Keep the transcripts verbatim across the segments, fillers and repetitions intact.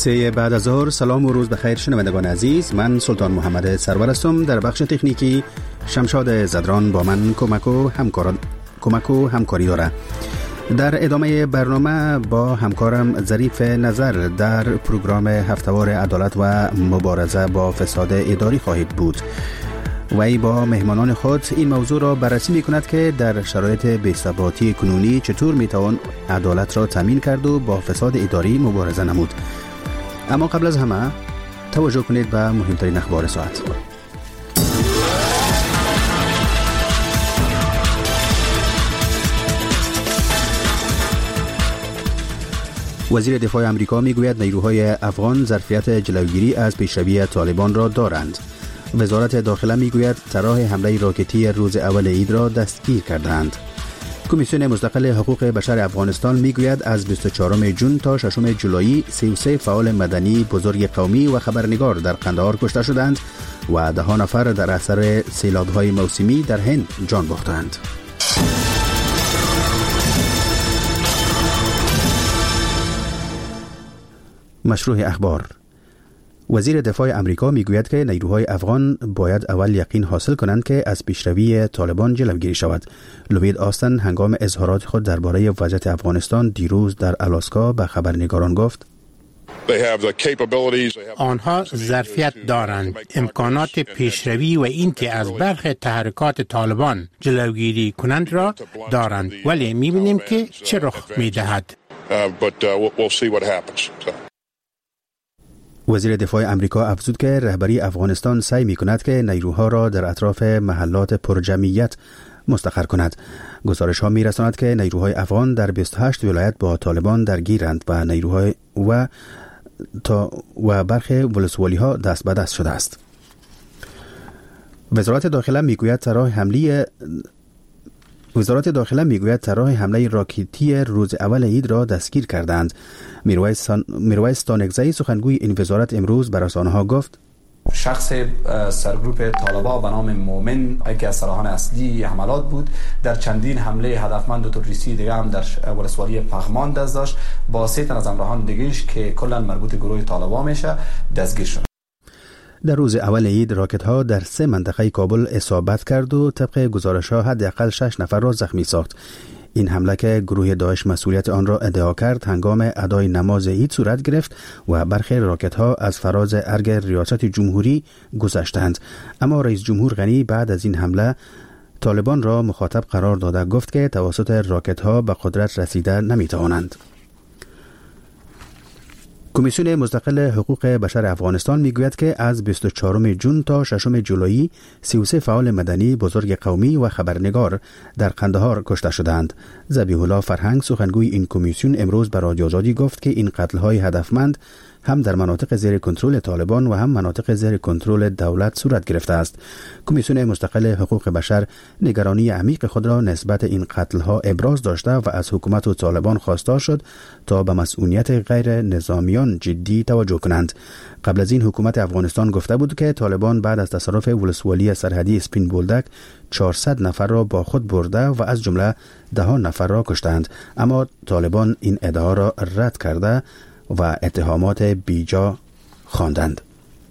سه بعد از ظهر. سلام و روز بخیر شنوندگان عزیز، من سلطان محمد سرور هستم. در بخش تکنیکی شمشاد زدران با من کمک و همکار کمک و همکاری داره. در ادامه برنامه با همکارم ظریف نظر در پروگرام هفته‌وار عدالت و مبارزه با فساد اداری خواهید بود. وی با مهمانان خود این موضوع را بررسی می کند که در شرایط بی‌ثباتی کنونی چطور می توان عدالت را تامین کرد و با فساد اداری مبارزه نمود. اما قبل از همه توجه کنید به مهمترین اخبار ساعت. وزیر دفاع آمریکا میگوید نیروهای افغان ظرفیت جلوگیری از پیشروی طالبان را دارند. وزارت داخله میگوید طرح حمله راکتی روز اول عید را دستگیر کردند. کمیسیون مستقل حقوق بشر افغانستان میگوید از بیست و چهارم ژوئن تا ششم جولای سی و سه فعال مدنی بزرگ قومی و خبرنگار در قندهار کشته شدند و ده نفر در اثر سیلاب‌های موسمی در هند جان باختند. مشروع اخبار. وزیر دفاع آمریکا میگوید که نیروهای افغان باید اول یقین حاصل کنند که از پیشروی طالبان جلوگیری شود. لوید آستن هنگام اظهارات خود درباره وضعیت افغانستان دیروز در آلاسکا به خبرنگاران گفت: آنها ظرفیت دارند، امکانات پیشروی و اینکه از برخی تحرکات طالبان جلوگیری کنند را دارند، ولی می‌بینیم که چه رخ می‌دهد. وزیر دفاع آمریکا افزود که رهبری افغانستان سعی می‌کند که نیروها را در اطراف محلات پرجمعیت مستقر کند. گزارش‌ها می‌رساند که نیروهای افغان در بیست و هشت ولایت با طالبان درگیرند و نیروهای و تا و برخی ولسوالی‌ها دست به دست شده است. وزارت داخله میگوید طرح حمله وزارت داخله میگوید طرح حمله راکتی روز اول عید را دستگیر کردند. میرویس میرویس تانکزی سخنگوی این وزارت امروز بر رسانه‌ها گفت: شخص سرگروپ طالبا به نام مومن یکی از سران اصلی حملات بود. در چندین حمله هدفمند و تروریستی دیگه هم در ولسوالی پغمان دست داشت. با سه تن از همراهان دیگه‌اش که کلا مربوط گروه طالبا میشه دستگیر شد. در روز اول عید راکت ها در سه منطقه کابل اصابت کرد و طبق گزارش ها حداقل شش نفر را زخمی ساخت. این حمله که گروه داعش مسئولیت آن را ادعا کرد هنگام ادای نماز عید صورت گرفت و برخی راکت ها از فراز ارگ ریاست جمهوری گذشتند. اما رئیس جمهور غنی بعد از این حمله طالبان را مخاطب قرار داده گفت که توسط راکت ها به قدرت رسیده نمی توانند. کمیسیون مستقل حقوق بشر افغانستان میگوید که از بیست و چهارم ژوئن تا ششم جولای سی و سه فعال مدنی بزرگ قومی و خبرنگار در قندهار کشته شدند. ذبیح الله فرهنگ سخنگوی این کمیسیون امروز به رادیو آزادی گفت که این قتل‌های هدفمند هم در مناطق زیر کنترل طالبان و هم مناطق زیر کنترل دولت صورت گرفته است. کمیسیون مستقل حقوق بشر نگرانی عمیق خود را نسبت این قتل‌ها ابراز داشته و از حکومت و طالبان خواستار شد تا به مسئولیت غیر نظامیان جدی توجه کنند. قبل از این حکومت افغانستان گفته بود که طالبان بعد از تصرف ولسوالی سرحدی اسپین بولدک چهارصد نفر را با خود برده و از جمله ده نفر را کشتند، اما طالبان این ادعا را رد کرده و اتهامات بیجا خواندند.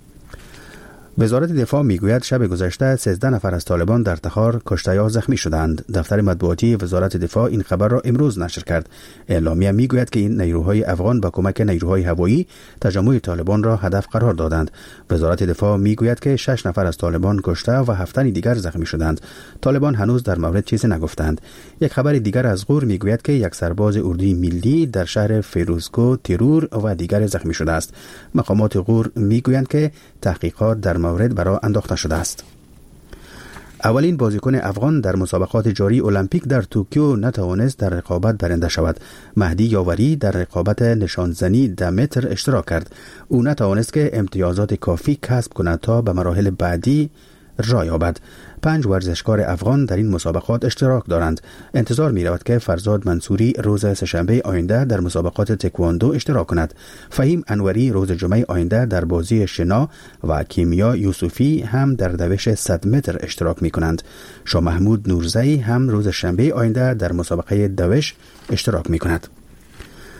وزارت دفاع میگوید شب گذشته سیزده نفر از طالبان در تخار کشته یا زخمی شدند. دفتر مطبوعاتی وزارت دفاع این خبر را امروز نشر کرد. اعلامیه میگوید که این نیروهای افغان با کمک نیروهای هوایی تجمع طالبان را هدف قرار دادند. وزارت دفاع میگوید که شش نفر از طالبان کشته و هفت تن دیگر زخمی شدند. طالبان هنوز در مورد چیزی نگفتند. یک خبر دیگر از غور میگوید که یک سرباز اردوی ملی در شهر فیروزکو ترور و دیگر زخمی شده است. مقامات غور میگویند که تحقیقات در مورد برای انداخته شده است. اولین بازیکن افغان در مسابقات جاری المپیک در توکیو نتوانست در رقابت برنده شود. مهدی یاوری در رقابت نشانزنی ده متر اشتراک کرد. او نتوانست که امتیازات کافی کسب کند تا به مراحل بعدی راه یابد. پنج ورزشکار افغان در این مسابقات اشتراک دارند. انتظار می رود که فرزاد منصوری روز سه‌شنبه آینده در مسابقات تکواندو اشتراک کند. فهیم انوری روز جمعه آینده در بازی شنا و کیمیا یوسفی هم در دوش صد متر اشتراک می کنند. شاه محمود نورزی هم روز شنبه آینده در مسابقه دوش اشتراک می کند.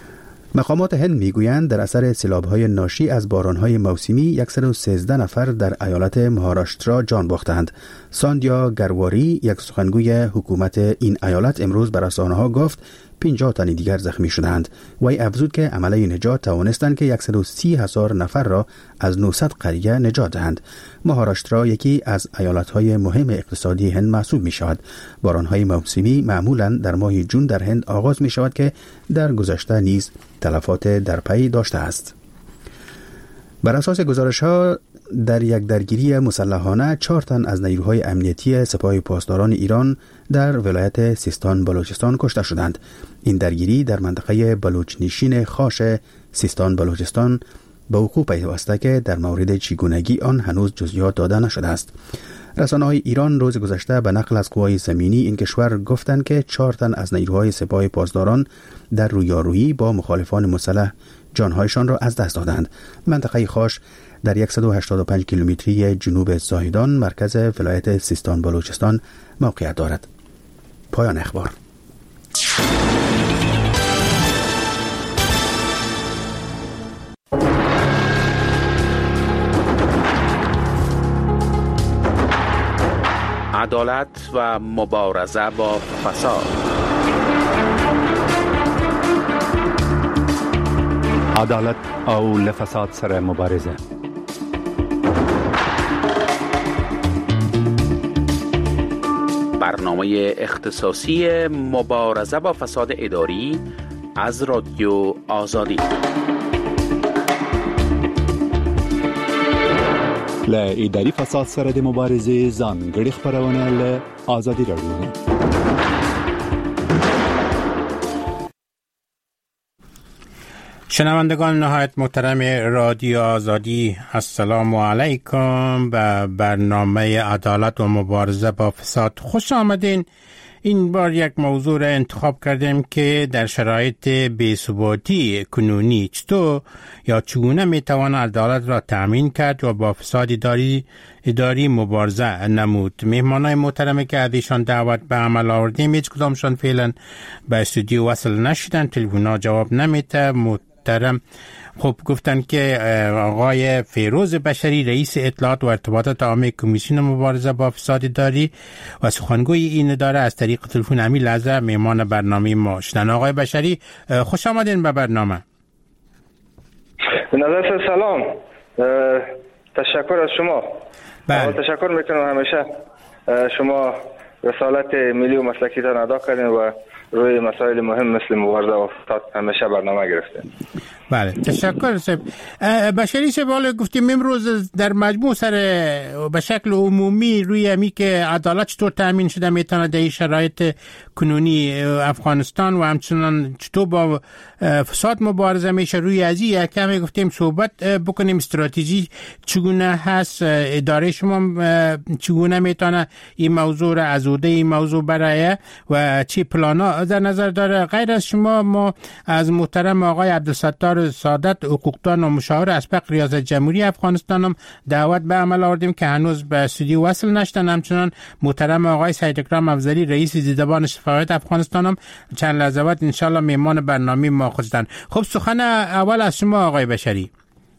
مقامات هند میگویند در اثر سیلاب‌های ناشی از باران‌های موسمی صد و سیزده نفر در ایالت مهاراشترا جان باختند. ساندیا گرواری، یک سخنگوی حکومت این ایالت، امروز به رسانه‌ها گفت پنجاه تن دیگر زخمی شدند. وی افزود که عمله نجات توانستند که صد و سی هزار نفر را از نهصد قریه نجات دهند. مهاراشترا یکی از ایالت‌های مهم اقتصادی هند محسوب می‌شود. باران‌های موسمی معمولاً در ماه جون در هند آغاز می‌شود که در گذشته نیز تلفات در پی داشته است. بر اساس گزارش‌ها در یک درگیری مسلحانه چهار تن از نیروهای امنیتی سپاه پاسداران ایران در ولایت سیستان بلوچستان کشته شدند. این درگیری در منطقه بلوچنشین خاش سیستان بلوچستان به وقوع پیوسته که در مورد چگونگی آن هنوز جزئیات داده نشده است. رسانه‌های ایران روز گذشته به نقل از قوای زمینی این کشور گفتند که چهار تن از نیروهای سپاه پاسداران در رویارویی با مخالفان مسلح جانهایشان را از دست دادند. منطقه خاش در صد و هشتاد و پنج کیلومتری جنوب زاهدان مرکز ولایت سیستان بلوچستان موقعیت دارد. پایان اخبار. عدالت و مبارزه با فساد. عدالت او لفساد سره مبارزه. برنامه اختصاصی مبارزه با فساد اداری از رادیو آزادی. ل اداري فساد سره د مبارزې ځانګړي خبرونه له آزادي رادیو. شنوندگان نهایت محترم رادیو آزادی، السلام علیکم. به برنامه عدالت و مبارزه با فساد خوش آمدین. این بار یک موضوع را انتخاب کردیم که در شرایط بی‌ثباتی کنونی چطور یا چگونه میتوان عدالت را تأمین کرد و با فساد اداری اداری مبارزه نمود. مهمانای محترمی که از ایشان دعوت به عمل آوردیم هیچ کدامشان فعلا به استودیو وصل نشدن، تلفن‌ها جواب نمیده. محترم خب گفتن که آقای فیروز بشری رئیس اطلاعات و ارتباطات عامه کمیسیون مبارزه با فساد اداری و سخنگوی این اداره از طریق تلفن همین لحظه مهمان برنامه ما شدن. آقای بشری خوش آمدین به برنامه. نظر سلام، تشکر از شما. بله. تشکر میکنم همیشه شما رسالت ملی و مسلکی تان ادا کردین و روی مسائل مهم مثل مبارزه با فساد همیشه برنامه گرفتین. بله تشکر صاحب. بشری صاحب گفتیم امروز در مجموع سر به شکل عمومی روی همی که عدالت چطور تامین شده میتونه در شرایط کنونی افغانستان و همچنان چطور با فساد مبارزه میشه، روی از این کمی گفتیم صحبت بکنیم. استراتژی چگونه هست، اداره شما چگونه میتونه این موضوع را از عهده این موضوع برای و چی پلانا در نظر داره؟ غیر از شما ما از محترم آقای عبدالستار سعادت حقوقدان و مشاور اسبق ریاست جمهوری افغانستان هم دعوت به عمل آوردیم که هنوز به استودیو وصل نشدن. همچنان محترم آقای سید اکرام افضلی رئیس دیدبان شفافیت افغانستان هم چند لحظه بعد انشالله مهمان برنامه ما خودشن. خب سخن اول از شما آقای بشری.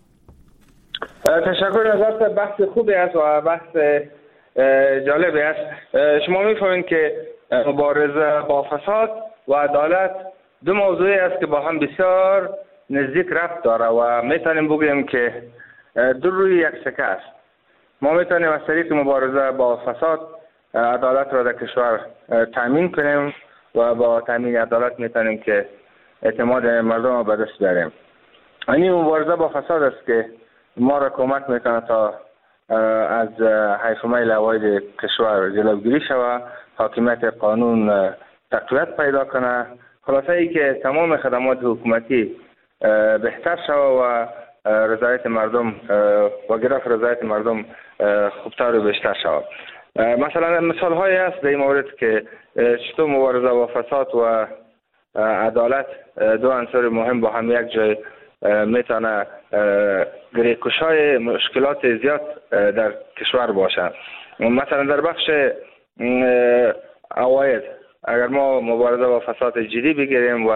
تشکر. نظر بحث خوبی است و بحث جالبی است. شما میفهمید که مبارزه با فساد و عدالت دو موضوعی است که با هم بسیار نزدیک ربط داره و میتونیم بگوییم که دو روی یک سکه است. ما میتونیم از طریق مبارزه با فساد عدالت را در کشور تامین کنیم و با تامین عدالت میتونیم که اعتماد مردم را به دست بیاریم. این مبارزه با فساد است که ما را کمک میکنه تا از حیف میل عواید کشور جلوگیری شود، حاکمیت قانون تقویت پیدا کنه، خلاصه ای که تمام خدمات حکومتی بهتر شود و رضایت مردم و گرفت رضایت مردم خوبتر و بیشتر شود. مثلا مثال هایی هست در این مورد که چطور مبارزه با فساد و عدالت دو عنصر مهم با هم یک جای میتونه گریه‌کشای مشکلات زیاد در کشور باشه. مثلا در بخش عواید اگر ما مبارزه با فساد جدی بگیریم و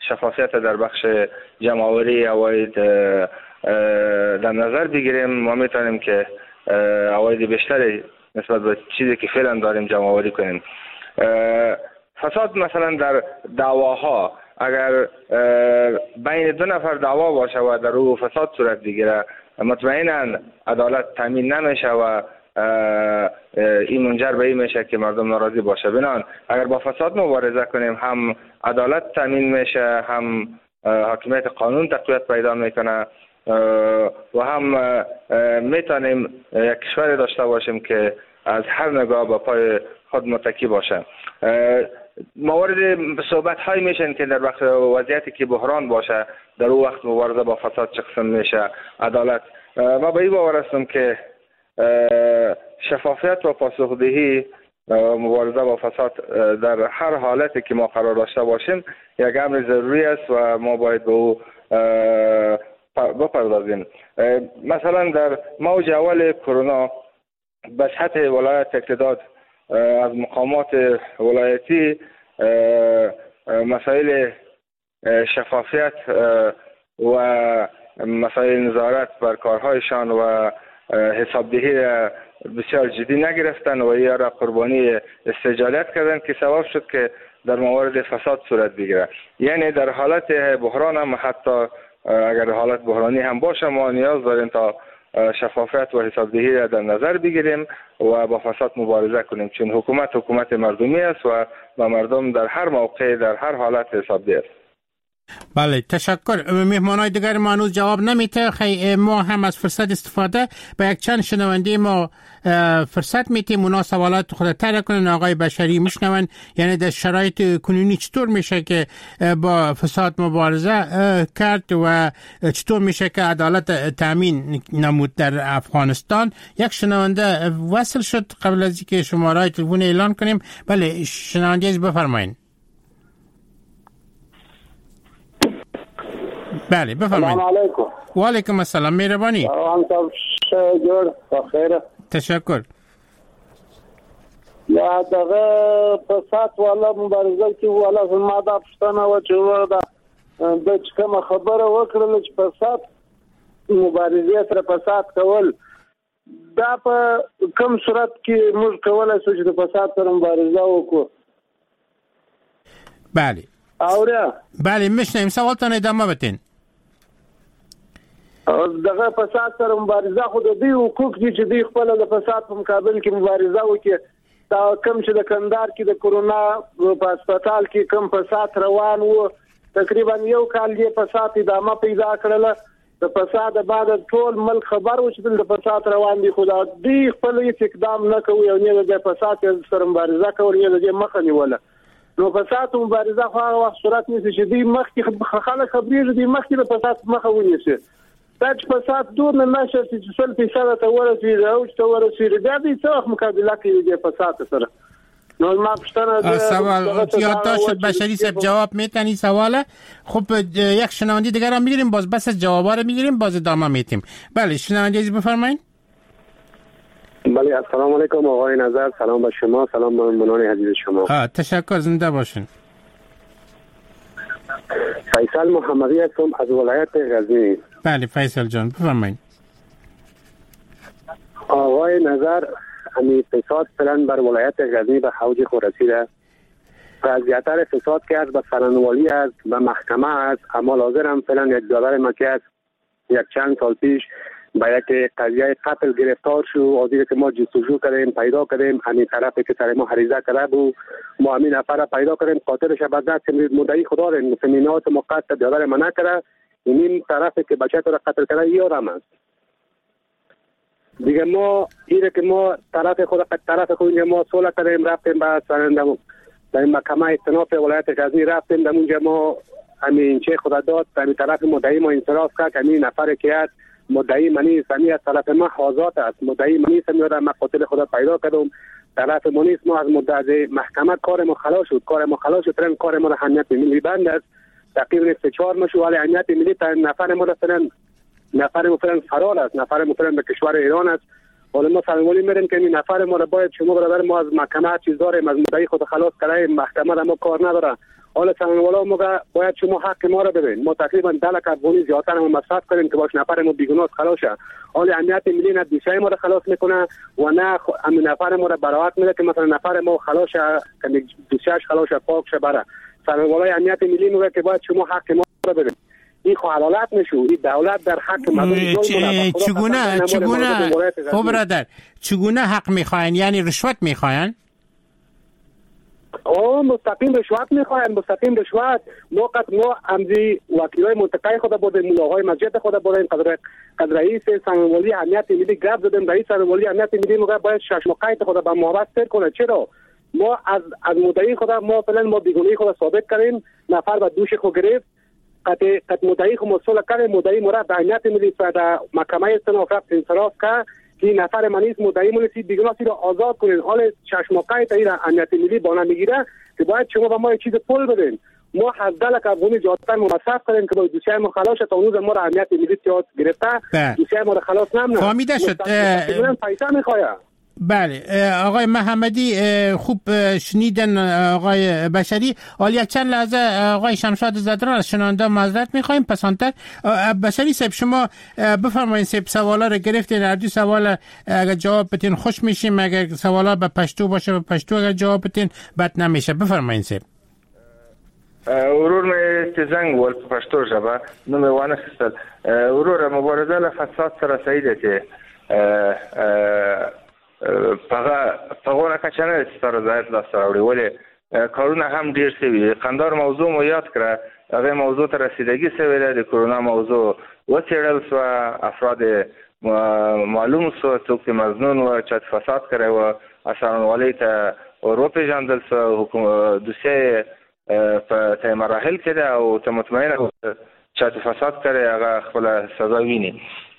شفافیت در بخش جمع‌آوری عواید در نظر بگیریم، ما میتونیم که عواید بیشتری نسبت به چیزی که فعلا داریم جمع‌آوری کنیم. فساد مثلا در دعواها، اگر بین دو نفر دعوا باشه و در او فساد صورت بگیره، مطمئنا عدالت تامین نمیشه و این منجر به این میشه که مردم ناراضی باشه. بنان اگر با فساد مبارزه کنیم، هم عدالت تامین میشه، هم حاکمیت قانون تقویت پیدا میکنه و هم میتونیم یک کشور داشته باشیم که از هر نگاه با پای خود متکی باشه. موارد صحبت های میشن که در وقت وضعیتی که بحران باشه، در اون وقت مبارزه با فساد چه قسم میشه، عدالت. ما به این باور هستم که شفافیت و پاسخدهی مبارزه با فساد در هر حالتی که ما قرار داشته باشیم یک امر ضروری است و ما باید به او بپردازیم. مثلا در موج اول کرونا به سطح ولایت اقتدار از مقامات ولایتی مسائل شفافیت و مسائل نظارت بر کارهایشان و حسابدهی بسیار جدی نگرفتن و یا را قربانی استجالت کردن که سبب شد که در موارد فساد صورت بگیره. یعنی در حالت بحران هم، حتی اگر حالت بحرانی هم باشه، ما نیاز داریم تا شفافیت و حسابدهی را در نظر بگیریم و با فساد مبارزه کنیم، چون حکومت حکومت مردمی است و با مردم در هر موقع در هر حالت حسابده است. بله، تشکر. مهمانای دیگر ما هنوز جواب نمیده. خیلی ما هم از فرصت استفاده به یک چند شنونده ما فرصت میتیم اونا سوالات خود طرح کنن، آقای بشری میشنون. یعنی در شرایط کنونی چطور میشه که با فساد مبارزه کرد و چطور میشه که عدالت تامین نمود در افغانستان؟ یک شنونده وصل شد قبل از اینکه شماره تلفن اعلان کنیم. بله، شنونده از بفرمایید. بله بفرمایید. سلام علیکم. و علیکم السلام. مهربانی. سلام جور بخیر. تشکر. یا دغه فساد والا مبارزه کې والا ما دا پښتنه و چې وردا د کوم خبره وکړل چې فساد مبارزه سره فساد کول دا په کوم صورت کې موږ کولای شو چې د فساد سره مبارزه وکړو؟ بله. اوریا. بله میشنیم. سوالتان ادامه بدین. دغه فساد سره مبارزه خو د دې حقوق دي چې دوی خپل د فساد په مقابل کې مبارزه وکړي. دا کم چې د کندهار کې د کورونا په هسپتال کې کم فساد روان وو، تقریبا یو کال یې فساد ادامه پیدا کړله. د فساد بعد ټول ملک خبر و چې د فساد روان دي، خو دوی خپل هیڅ اقدام نه کوي او نه د فساد سره مبارزه کوي، نه د مخه نیوله. نو فساد مبارزه خو هغه وخت صورت نیسي چې دوی مخکې خلک خبرېږي، دوی مخکې د فساد مخه ونیسي. دا چې فساد دور نه نشه چې سل فیصده ته ورسېږي او چې ته ورسېږي، بیا دوی څه وخت مقابله کوي د فساد سره؟ نو ما پوښتنه سوال یادداشت بشری صاحب جواب میتونی سواله. خب یک شنونده دیگر هم میگیریم، باز بس از جوابا رو میگیریم، باز ادامه میتیم. بله شنونده عزیز بفرمایید. بله السلام علیکم آقای نظر، سلام به شما، سلام به مهمانان عزیز شما. ها تشکر، زنده باشین. فیصل محمدی هستم از ولایت غزنی. بله فیصل جان بفرمایید. آقای نظر، همین فساد فعلا بر ولایت غزنی به اوج خود رسیده و زیاتر فساد که از به سرنوالی است و محکمه است، اما لازم هم فعلا یک دادر مکی است یک چند سال پیش با یک قضیه قتل گرفتار شو. آدیره که ما جستجو کردیم پیدا کردیم، همین طرفی که سر ما حریزه کرده بود، ما همین نفر پیدا کردیم، قاتلش به دست مدعی خدا داریم، مسلمینات موقت دادر ما نکرده. این طرفی که بچه را قتل کرده یادم است دیگه. ما ایره که ما طرف خود طرف خود ما صلح کردیم، رفتیم به سرندم در محکمه استئناف ولایت غزنی، رفتیم در اونجا ما همین چه خدا داد، همین طرف مدعی ما انصراف کرد. همین نفر که است مدعی منی سمی از طرف ما آزاد است، مدعی منی سمی را ما قاتل خدا پیدا کردم، طرف منی ما از مدعی محکمه کار ما خلاص شد، کار ما خلاص شد، ترن کار ما را حمیت ملی بند است. تقریبا سه چهار مشو ولی حمیت ملی تا نفر ما مثلا نفر مثلا فرار است، نفر مثلا به کشور ایران است. حالا ما سرمولی میریم که این نفر ما را باید شما برادر ما از محکمه چیز داریم، از مدعی خود خلاص کردیم، محکمه ما کار نداره. حالا سنوالا ما باید شما حق ما را بدین. ما تقریبا ده لک افغانی زیادتر ما مصرف کردیم که باش نفر ما بیگناه خلاص شه. حالا امنیت ملی نه دوشای ما را خلاص میکنه و نه امن نفر ما را براعت میده که مثلا نفر ما خلاص شه که دوشاش خلاص شه پاک شه بره. سنوالا امنیت ملی میگه که باید شما حق ما را بدین. این خلالات نشو. این دولت در حق مردم چگونه چگونه خب برادر چگونه حق میخواین؟ یعنی رشوت میخواین؟ آه مستقیم رشوت میخواین. مستقیم رشوت. ما قد ما امزی وکیلای منطقه خود بودیم، ملاهای مسجد خود بودیم، قدر قدر رئیس سنوالی امنیت ملی گپ زدیم. رئیس سنوالی امنیت ملی میگه باید شش مقایت خود به محبت سر کنه. چرا ما از از مدعی خود ما فعلا ما بیگانگی خود ثابت کردیم، نفر به دوش خود گرفت، قد قد مدعی خود مسئول کردیم، مدعی مرا به امنیت ملی در محکمه استناف رفت انصراف کرد که نفر منیز مدعی منسی بیگناه را آزاد کنین. حال شش مقایت این امنیت ملی بانه میگیره که باید شما به ما چیز پول بدین. ما هزده لک افغانی جاتن مصرف کردیم که با دوشای ما خلاص شد. اون روز ما را امنیت ملی تیاد گرفته، دوشای ما را خلاص نمونه. فهمیده شد. پیسه میخواه. بله آقای محمدی خوب شنیدن آقای بشری. حالا چند لحظه آقای شمشاد زدران از شنونده معذرت میخوایم. پسانتر بشری صاحب شما بفرمایید. صاحب سوالا رو گرفتین، هر دو سوال اگر جواب بدین خوش میشیم، اگر سوالا به پشتو باشه به پشتو اگر جواب بدین بد نمیشه. بفرمایید صاحب. ورور می چې زنګ ول په پښتو ژبه نو مې وانه خستل. ورور مبارزه له فساد سره سیده چې پغه پغونه کچنه ستاره زایت لا سره وړي کارونه هم ډیر سوي. قندار موضوع مو یاد کړه، هغه موضوع ته رسیدګي سوي ده. د کرونا موضوع وڅېړل سو، افراد معلوم سو څوک مظنون و چې فساد کړی و، اسانوالی ته ورپېژندل سو. حکومت دوسیه په ته مراحل کې ده او ته مطمئنه چې فساد کړی هغه خپل سزا ویني.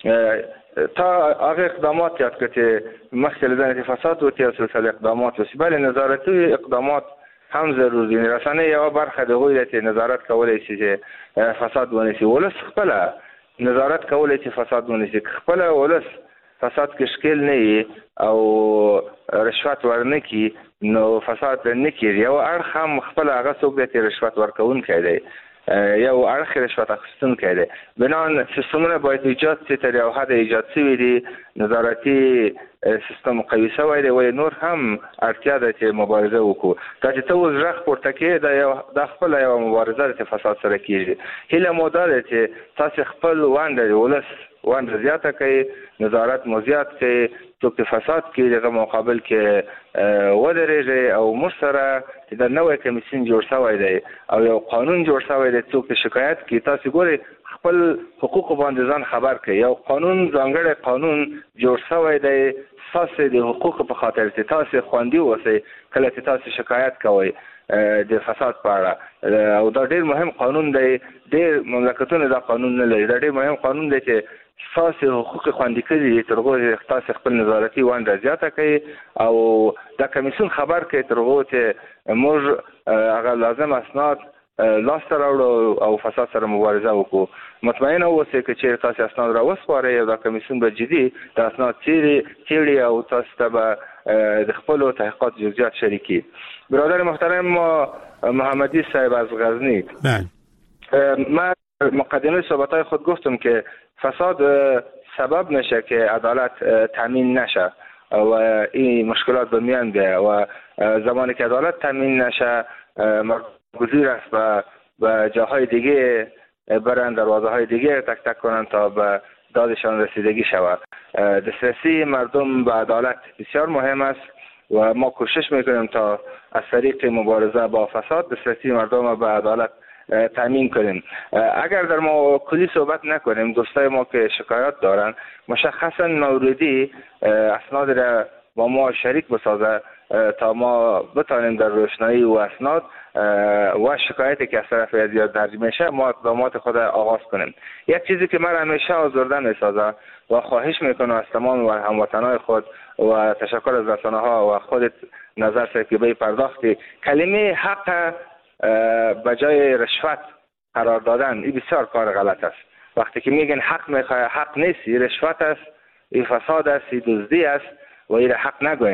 تا هغه اقدامات یاد کړي چې مخکې له فساد وتی سلسله اقدامات وسی، بل نظارتي اقدامات هم ضروري دي. رسنۍ یو برخه دغه د نظارت کولای شي چې فساد ونیسي. ولس خپل نظارت کولای شي فساد ونیسي. خپل ولس فساد کې شکل نه او رشوت ورنکي نو فساد نه کیږي. یو اړخ هم خپل هغه څوک د رشوت ورکوونکی دی، یو اړخ رشوت اخیستونکی دی. بنان سیستمونه باید ایجاد شي، تر یو حد ایجاد شوي دي. نظارتي سیستم قوي شوی دی، ولی نور هم اړتیا ده چې مبارزه وکړو. دا چې ته اوس غږ پورته کړې دا خپله یوه مبارزه ده چې فساد سره کېږي. هیله مو دا ده چې تاسې خپل ونډه د ولس ونډه زیاته کوي، نظارت مو زیات کوي، څوک چې فساد کوي دغه مقابل کې ودرېږئ او موږ سره چې دا نوی کمیسیون جوړ شوی دی او یو قانون جوړ شوی دی، څوک چې شکایت کوي تاسې ګورئ خپل حقوقو باندې ځان خبر کړئ. یو قانون ځانګړی قانون جوړ شوی دی تاسې د حقوقو په خاطر چې تاسې خوندي اوسئ کله چې تاسې شکایت کوئ د فساد په اړه. او دا ډېر مهم قانون دی. ډېر مملکتونه دا قانون نه لري. دا ډېر مهم قانون دی چې تاسې حقوق خوندي کړي دي، تر هغو چې تاسې خپل نظارتي ونډه زیاته کوي او دا کمیسیون خبر کوي تر هغو چې موږ هغه لازم اسناد لاسته راوړو او فساد سره مبارزه وکړو. مطمئنه اوسئ که چېرې تاسې اسناد راوسپارئ او دا کمیسیون به جدي د اسناد څېړي او تاسو ته به د خپلو تحقیقات جزئیات شریکي. برادر محترم محمدی صاحب از غزنی، من مقدمه صحبت‌های خود گفتم که فساد سبب نشه که عدالت تامین نشه و این مشکلات به میان بیاید و زمانی که عدالت تامین نشه گزیر است و به جاهای دیگه برن، دروازه های دیگه تک تک کنن تا به دادشان رسیدگی شود. دسترسی مردم به عدالت بسیار مهم است و ما کوشش میکنیم تا از طریق مبارزه با فساد دسترسی مردم به عدالت تامین کنیم. اگر در ما کلی صحبت نکنیم، دوستای ما که شکایت دارن مشخصا موردی اسناد را با ما شریک بسازه تا ما بتانیم در روشنایی و اسناد و شکایتی که از طرف ازیاد درج میشه ما اقدامات خود آغاز کنیم. یک چیزی که من همیشه آزرده میسازه و خواهش میکنم از تمام هموطنان خود و تشکر از رسانه ها و خودت نظر سرکیبه پرداختی، کلمه حق به جای رشوت قرار دادن این بسیار کار غلط است. وقتی که میگن حق میخواه، حق نیست، رشوت است، این فساد است، این دزدی است و این حق نگوین.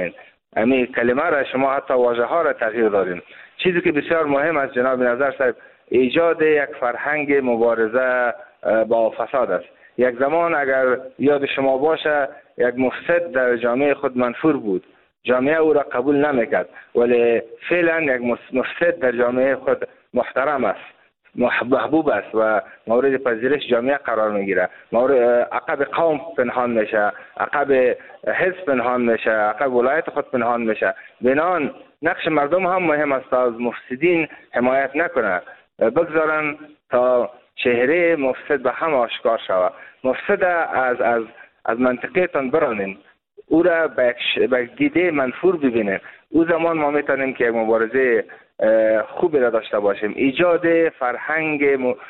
امی کلمه را شما حتی واژه ها را تغییر دادین. چیزی که بسیار مهم است جناب نظر صاحب، ایجاد یک فرهنگ مبارزه با فساد است. یک زمان اگر یاد شما باشه یک مفسد در جامعه خود منفور بود، جامعه او را قبول نمیکرد، ولی فعلا یک مفسد در جامعه خود محترم است، محبوب است و مورد پذیرش جامعه قرار میگیره. مورد عقب قوم پنهان میشه، عقب حزب پنهان میشه، عقب ولایت خود پنهان میشه. بنان نقش مردم هم مهم است تا از مفسدین حمایت نکنه، بگذارن تا چهره مفسد به هم آشکار شود. مفسد از از از منطقه تان برانین، او را به دیده منفور ببینیم. او زمان ما میتونیم که مبارزه خوبی را داشته باشیم. ایجاد فرهنگ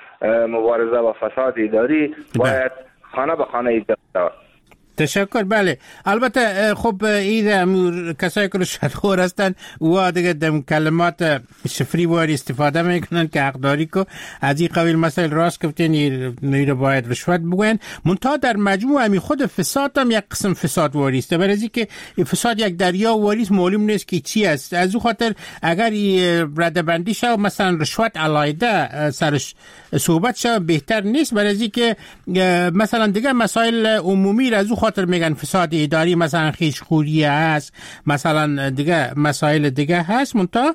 مبارزه با فساد اداری باید خانه به خانه ایجاد شود. تشکر. بله البته خب این کسایی که رشوتخور هستن و دیگه دم کلمات شفری واری استفاده میکنن که حقداری کو از این قبیل مسائل راست گفتین نیرو باید رشوت بگوین. منتها در مجموع همی خود فساد هم یک قسم فساد واری است. برای از اینکه فساد یک دریا واری است معلوم نیست که چی است. از او خاطر اگر ردبندی شو مثلا رشوت علایده سرش صحبت شو بهتر نیست. برای از اینکه مثلا دیگه مسائل عمومی را از او خاطر میگن فساد اداری، مثلا خیشخوری هست، مثلا دیگه مسائل دیگه هست. منتها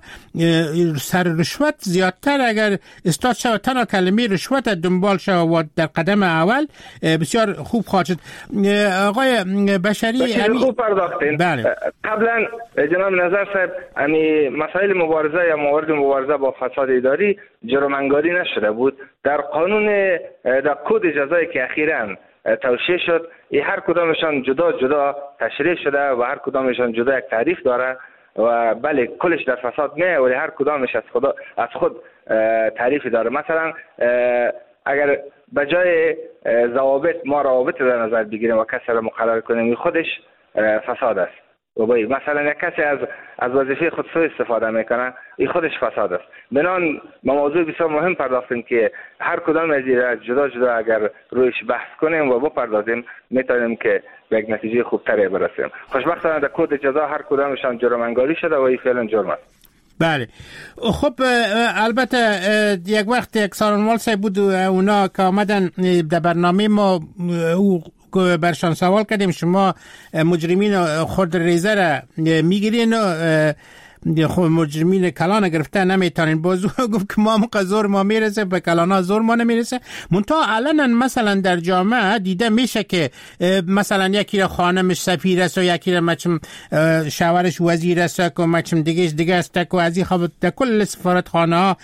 سر رشوت زیادتر اگر استاد شود تنها کلمه رشوت دنبال شود و در قدم اول بسیار خوب خواهد شد. آقای بشری امی... خوب پرداختین. بله. قبلا جناب نظر صاحب امی مسائل مبارزه یا موارد مبارزه با فساد اداری جرم‌انگاری نشده بود. در قانون در کد جزایی که اخیراً توشیح شد، ای هر کدامشان جدا جدا تشریح شده و هر کدامشان جدا یک تعریف داره و بله کلش در فساد نه، ولی هر کدامش از خدا از خود تعریفی داره. مثلا اگر به جای ضوابط ما روابط در نظر بگیریم و کسی را مقرر کنیم، خودش فساد است. و باید مثلا یک کسی از از وظیفه خود سوء استفاده میکنه، این خودش فساد است. بنان ما موضوع بسیار مهم پرداختیم که هر کدام از این جدا جدا اگر رویش بحث کنیم و بپردازیم میتونیم که به یک نتیجه خوبتری برسیم. خوشبختانه در کد جزا هر کدامشان جرم‌انگاری شده و این فعلا جرم است. بله خب البته یک وقت یک سارنوال صاحب بود اونا که آمدن در برنامه ما او برشان سوال کردیم شما مجرمین خود ریزه را میگیرین و مجرمین کلان گرفته نمیتونین. باز گفت که ما موقع زور ما میرسه به کلانا زور ما نمیرسه. منتها علنا مثلا در جامعه دیده میشه که مثلا یکی را خانمش سفیر است و یکی را مچم شوهرش وزیر است و مچم دیگه دیگه است و از این خبر در کل سفارت خانه ها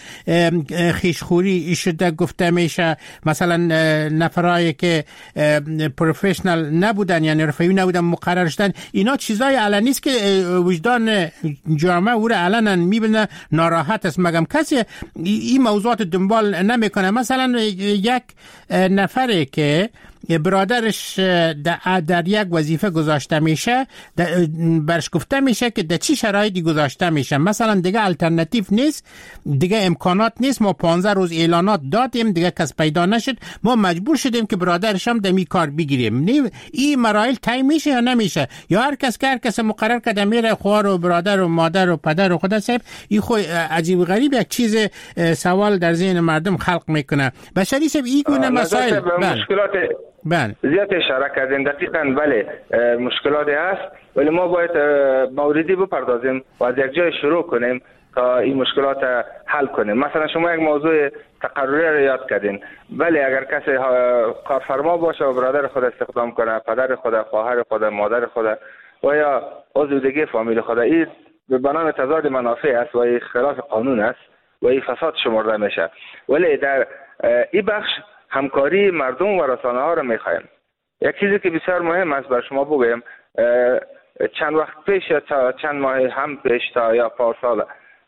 خیشخوری شده گفته میشه. مثلا نفرایی که پروفشنال نبودن یعنی رفیعی نبودن مقرر شدن، اینا چیزای علنی است که وجدان جامعه او را علنا میبینه ناراحت است. مگم کسی این موضوعات دنبال نمیکنه. مثلا یک نفره که برادرش در, در یک وظیفه گذاشته میشه، برش گفته میشه که در چی شرایطی گذاشته میشه. مثلا دیگه الټرناتیو نیست، دیگه امکانات نیست. ما پانزده روز اعلانات دادیم دیگه کس پیدا نشد، ما مجبور شدیم که برادرش هم دمی کار بگیریم. این مراحل طی میشه یا نمیشه؟ یا هر کس که هر کس مقرر کرده میره خوار و برادر و مادر و پدر و خدا صاحب، این خو عجیب غریب یک چیز سوال در ذهن مردم خلق میکنه. بشری صاحب این گونه مسائل مشکلات بله زیاد اشاره کردیم. دقیقاً بله مشکلاتی هست، ولی ما باید موردی بپردازیم و از یک جای شروع کنیم تا این مشکلات حل کنیم. مثلا شما یک موضوع تقرری را یاد کردین. بله اگر کسی کارفرما باشه و برادر خود استخدام کنه، پدر خود، خواهر خود، مادر خود و یا عضو دیگه فامیل خود، این به بنام تضاد منافع است و این خلاف قانون است و این فساد شمرده میشه. ولی در این بخش همکاری مردم و رسانه ها رو میخوایم. یک چیزی که بسیار مهم است بر شما بگویم، چند وقت پیش تا چند ماه هم پیش تا یا پارسال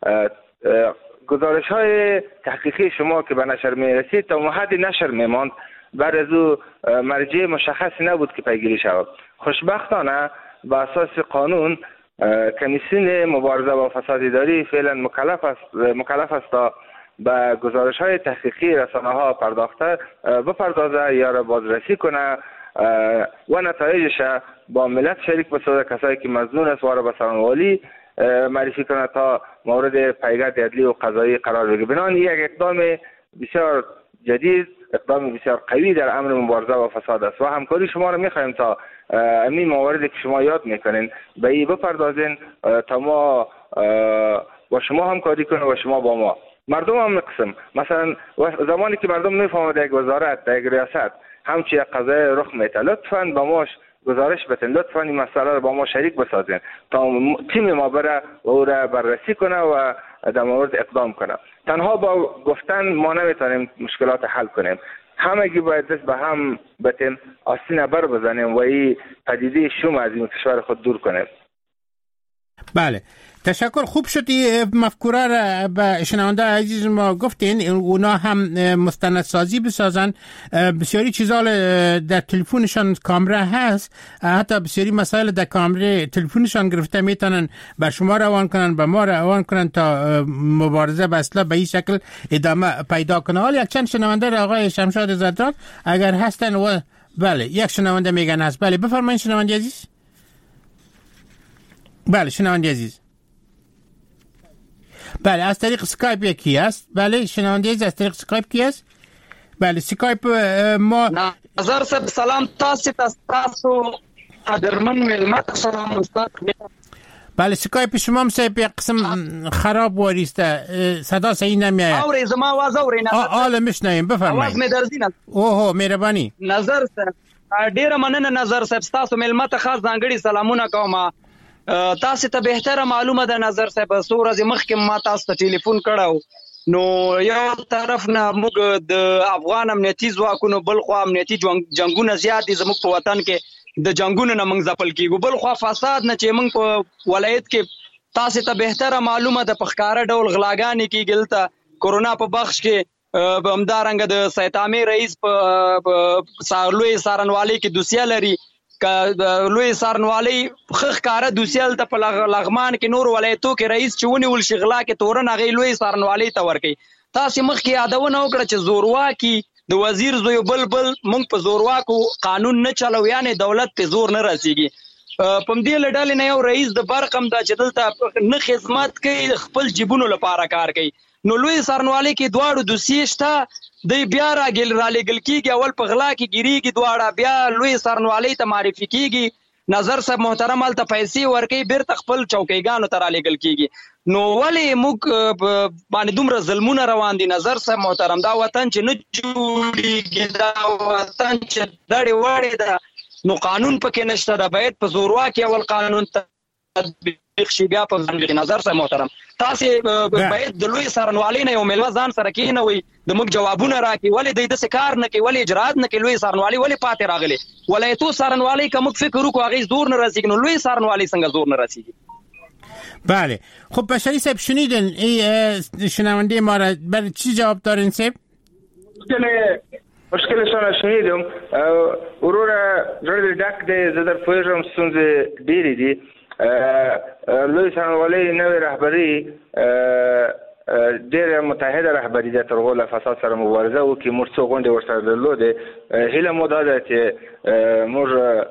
گزارش های تحقیقی شما که به نشر میرسید تا حد نشر میماند، بعد از او مرجع مشخصی نبود که پیگیری شود. خوشبختانه به اساس قانون کمیسیون مبارزه با فساد اداری فعلا مکلف است مکلف است تا به گزارش های تحقیقی رسانه ها پرداخته بپردازه یا را بازرسی کنه و نتایجش با ملت شریک بسازه، کسایی که مظنون است وارد به سرانوالی معرفی کنه تا مورد پیگرد عدلی و قضایی قرار بگیره. بنابراین یک اقدام بسیار جدید، اقدام بسیار قوی در امر مبارزه با فساد است و همکاری شما را می‌خواهیم تا همین مواردی که شما یاد میکنین به این بپردازین تا ما با شما همکاری کنیم و شما با ما. مردم هم قسم مثلا زمانی که مردم میفهمند یک وزارت در یک ریاست همچی یک قضیه رخ میده، لطفاً با ما گزارش بتین، لطفاً این مسئله رو با ما شریک بسازین تا تیم ما بره و او را بررسی کنه و در مورد اقدام کنه. تنها با گفتن ما نمیتونیم مشکلات حل کنیم، همگی باید دست به هم بتیم، آستین بر بزنیم و این پدیده شوم از این کشور خود دور کنیم. بله، تشکر. خوب شد این مفکوره را به شنونده عزیز ما گفتین، اونا هم مستندسازی بسازن. بسیاری چیزا در تلفنشان کامره هست، حتی بسیاری مسائل در کامره تلفنشان گرفته میتونن بر شما روان کنن، به ما روان کنن تا مبارزه به اصلاح به این شکل ادامه پیدا کنه. حالا یک چند شنونده را آقای شمشاد زدران اگر هستن و بله یک شنونده میگن هست. بله بفرمایید شنونده عزیز. بله شنونده عزیز. بله از طریق سکایپ یکی است. بله شنونده عزیز از طریق سکایپ کی است؟ بله سکایپ ما نظر صاحب سلام تاسو تاسو قدرمن ملت سلام استاد. بله سکایپ شما هم صاحب یک قسم خراب واریسته، صدا صحیح نمیاد. اوري زما आवाज اوري نه آله میشنویم بفرمایید. आवाज مې درځي نه. اوه مهرباني. نظر صاحب ډیره مننه نظر صاحب، تاسو ملت خاص ځانګړي سلامونه کوم. تاسو ته بهتره معلومه ده نظر صاحب، څو ورځې مخکې ما تاسو ته ټلیفون کړو، نو یو طرف نه موږ د افغان امنیتي ځواکونو، بل خو امنیتي جنگونه زیات دي زموږ په وطن کې، د جنگونو نه موږ ځپل کیږو، بل خو فساد نه چې موږ په ولایت کې تاسو ته بهتره معلومه ده په ښکاره ډول غلاګانې کیږي. دلته کورونا په بخش کې همدارنګه د سید عامر رئیس په لوی سارنوالي کې دوسیه لري، لوی سارنوالی خخ کاره دوسیل ته په لغمان کې نور ولایتو کې رئیس چونی ول شغلا کې تورن غي لوی سارنوالی ته ورکی. تاسو مخ کې یادونه وکړه چې زورواکي د وزیر زوی بلبل مونږ په زورواکو قانون نه چلو، یعنی دولت ته زور نه رسیږي. پم دې لړل نه یو رئیس د برقم دا چې دلته نه خدمت کوي، خپل جیبونو لپاره کار کوي. نو لوی سارنوالی کې دواړو دوسیه شته، د بیا راګل را لګل کیږي، اول په غلا کې ګریږي دواړه، بیا لوی سارنوالی ته معرفي کیږي. نظر صاحب محترم ال ته پیسې ورکي، بیرته خپل چوکیګانو ته را لګل کیږي. نو ولی موږ باندې دومره ظلمونه روان دي نظر صاحب محترم؟ دا وطن چې نه جوړیږي، دا وطن چې دړې وړې ده، نو قانون پکې نشته ده، باید په زورواکي اول قانون تطبیق شي بیا په ځان. نظر صاحب محترم تاسو باید د لوی سارنوالي نه یو ملوا ځان سره کېنوي، د موږ جوابونه راکړي، ولې د دې کار نه کوي، ولې اجرات نه کوي، لوی سارنوالي ولې پاتې راغلي، ولایتو سارنوالي کوم فکر وکړو هغه زور نه رسیږي، نو لوی سارنوالي څنګه زور نه رسیږي؟ بله خب بشری صاحب شنیدن ای شنونده ما را، برای چی جواب دارین صاحب؟ مشکل مشکلشان شنیدم، ورور جوړ ډک دی، زه در پوهېږم ستونزې ډېرې دي. لوی سارنوالي نوې رهبري ډېره متحده رهبري ده، تر هغو له فساد سره مبارزه وکړي. موږ څو غونډې ورسره درلودې، هیله مو دا ده چې موږ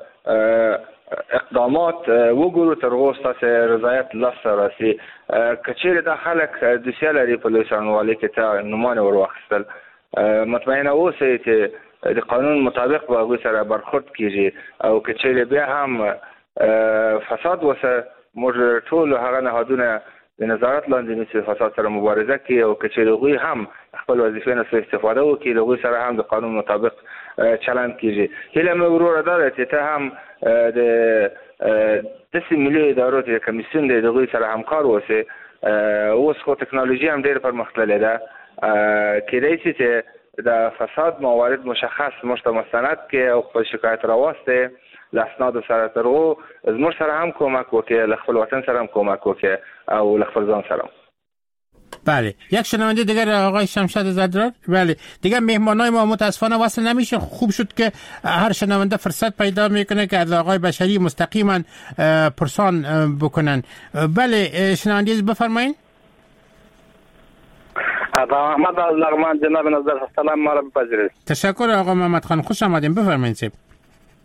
اقدامات وګورو تر هغو ستاسې رضایت لاسته راسي. که چېرې دا خلک دوسیه لري په لوی سارنوالي کې ته نومان ور واخیستل، مطمئنه اوسئ چې د قانون مطابق به هغوی سره برخورد کېږي، او که چېرې بیا هم فساد وسه موږ ټول هغه نهادونه د نظارت لاندې نیسو فساد سره مبارزه کوي، او که چېرې هغوی هم خپل وظیفې نه سوء استفاده وکړي، له هغوی سره هم د قانون مطابق چلند کېږي. هیله مې وروره دا ده چې ته هم د داسې ملي ادارو چې کمیسیون دی د هغوی سره همکار اوسې. اوس خو تکنالوژي هم ډېر پرمختللې ده، کېدای شي چې د فساد موارد مشخص موږ ته مستند کړي او خپل شکایت راواستې له اسنادو سره، تر هغو زموږ سره هم کمک وکړي، له خپل وطن سره هم کمک وکړي او له خپل ځان سره. بله یک شنونده دیگر آقای شمشاد زدران. بله دیگر مهمانای ما متاسفانه وصل نمیشه. خوب شد که هر شنونده فرصت پیدا میکنه که از آقای بشری مستقیما پرسان بکنن. بله شنونده بفرمایید. آقا محمد از لغمان جناب نظر سلام ما را بپذیرید. تشکر آقا محمد خان، خوش آمدین، بفرمایید.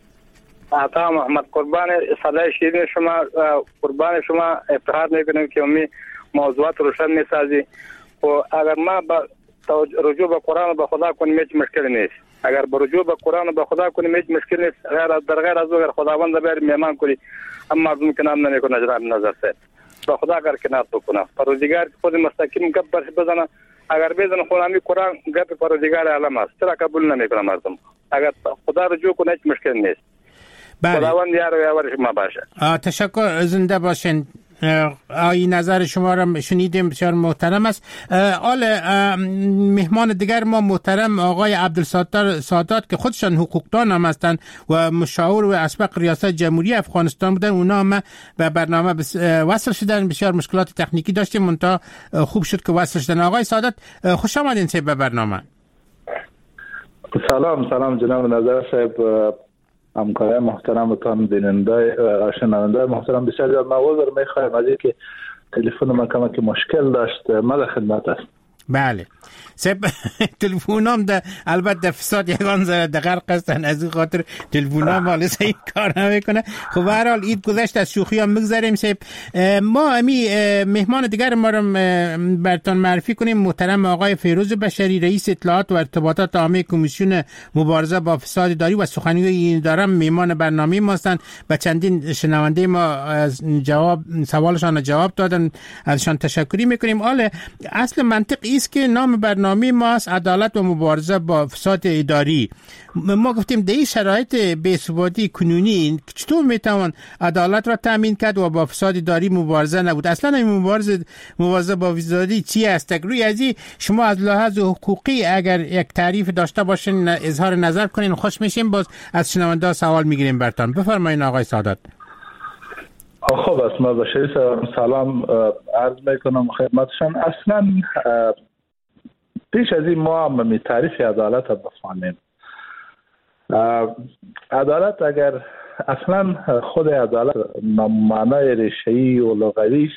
عطا محمد قربان صدای شیرین شما، قربان شما افتخار میکنم که امی موضوعات روشن میسازی و اگر ما با رجوع به قرآن و به خدا کنیم هیچ مشکل نیست. اگر به رجوع به قرآن و به خدا کنیم هیچ مشکل نیست. غیر از در غیر از اگر خداوند بر میمان کنی اما مردم کنار نمیکنه. جناب نظر سید به خدا اگر کنار بکنه پروردگار خود مستقیم گپ برش بزنه. اگر بزنه خدامی قرآن گپ پروردگار عالم است چرا قبول نمیکنه مردم؟ اگر خدا رجوع کنه هیچ مشکل نیست. خداوند یار و یاور شما باشه. تشکر، زنده باشین. آی نظر شما را شنیدیم، بسیار محترم است. آل مهمان دیگر ما محترم آقای عبدالستار سادات که خودشان حقوقدان هم هستند و مشاور و اسبق ریاست جمهوری افغانستان بودن، اونا هم به برنامه وصل شدن. بسیار مشکلات تکنیکی داشتیم منتها خوب شد که وصل شدن. آقای سادات خوش آمدین به برنامه. سلام سلام جناب نظر صاحب، همکارای محترمتان، بیننده شنونده محترم، بسیار زیاد معذر میخوایم از اینکه تلفن من کمک مشکل داشت. من در خدمت است. بله سب تلفنام ده البته ده فساد یگان زره ده غرق هستن، از این خاطر تلفنام مال صحیح کار نمیکنه. خب به هر حال عید گذشت، از شوخی هم بگذاریم. سب ما امی مهمان دیگر ما رو براتون معرفی کنیم. محترم آقای فیروز بشری، رئیس اطلاعات و ارتباطات عامه کمیسیون مبارزه با فساد اداری و سخنگوی این اداره مهمان برنامه ما هستند و چندین شنونده ما از جواب سوالشان جواب دادن، ازشان تشکری میکنیم. حالا اصل منطق است که نام برنامه ما است عدالت و مبارزه با فساد اداری. ما گفتیم در این شرایط بی‌ثباتی کنونی چطور میتوان عدالت را تامین کرد و با فساد اداری مبارزه نبود؟ اصلا این مبارزه مبارزه با فساد اداری چی است؟ روی از این شما از لحاظ حقوقی اگر یک تعریف داشته باشین اظهار نظر کنین خوش میشیم. باز از شنونده سوال میگیریم برتان. بفرمایید آقای سادات. خب اسما بشری سلام عرض میکنم خدمتشان. اصلا پیش از این ما هم می تعریف عدالت را بفهمیم. عدالت اگر اصلا خود عدالت معنای ریشه‌ای و لغویش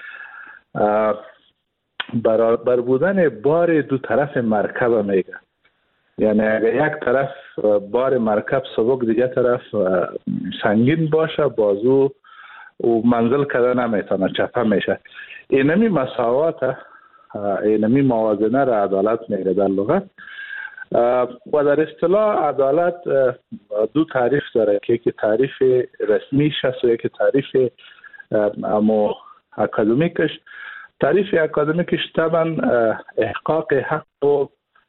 بر بودن بار دو طرف مرکب میگه. یعنی اگر یک طرف بار مرکب سبک دیگه طرف سنگین باشه بازو و منزل کده نمیتونه چپه میشه. اینمی مساوات اینمی موازنه را عدالت میگه در لغت. و در اصطلاح عدالت دو تعریف داره که یکی تعریف رسمیش هست و یکی تعریف اما اکادمیکش. تعریف اکادمیکش طبعا احقاق حق و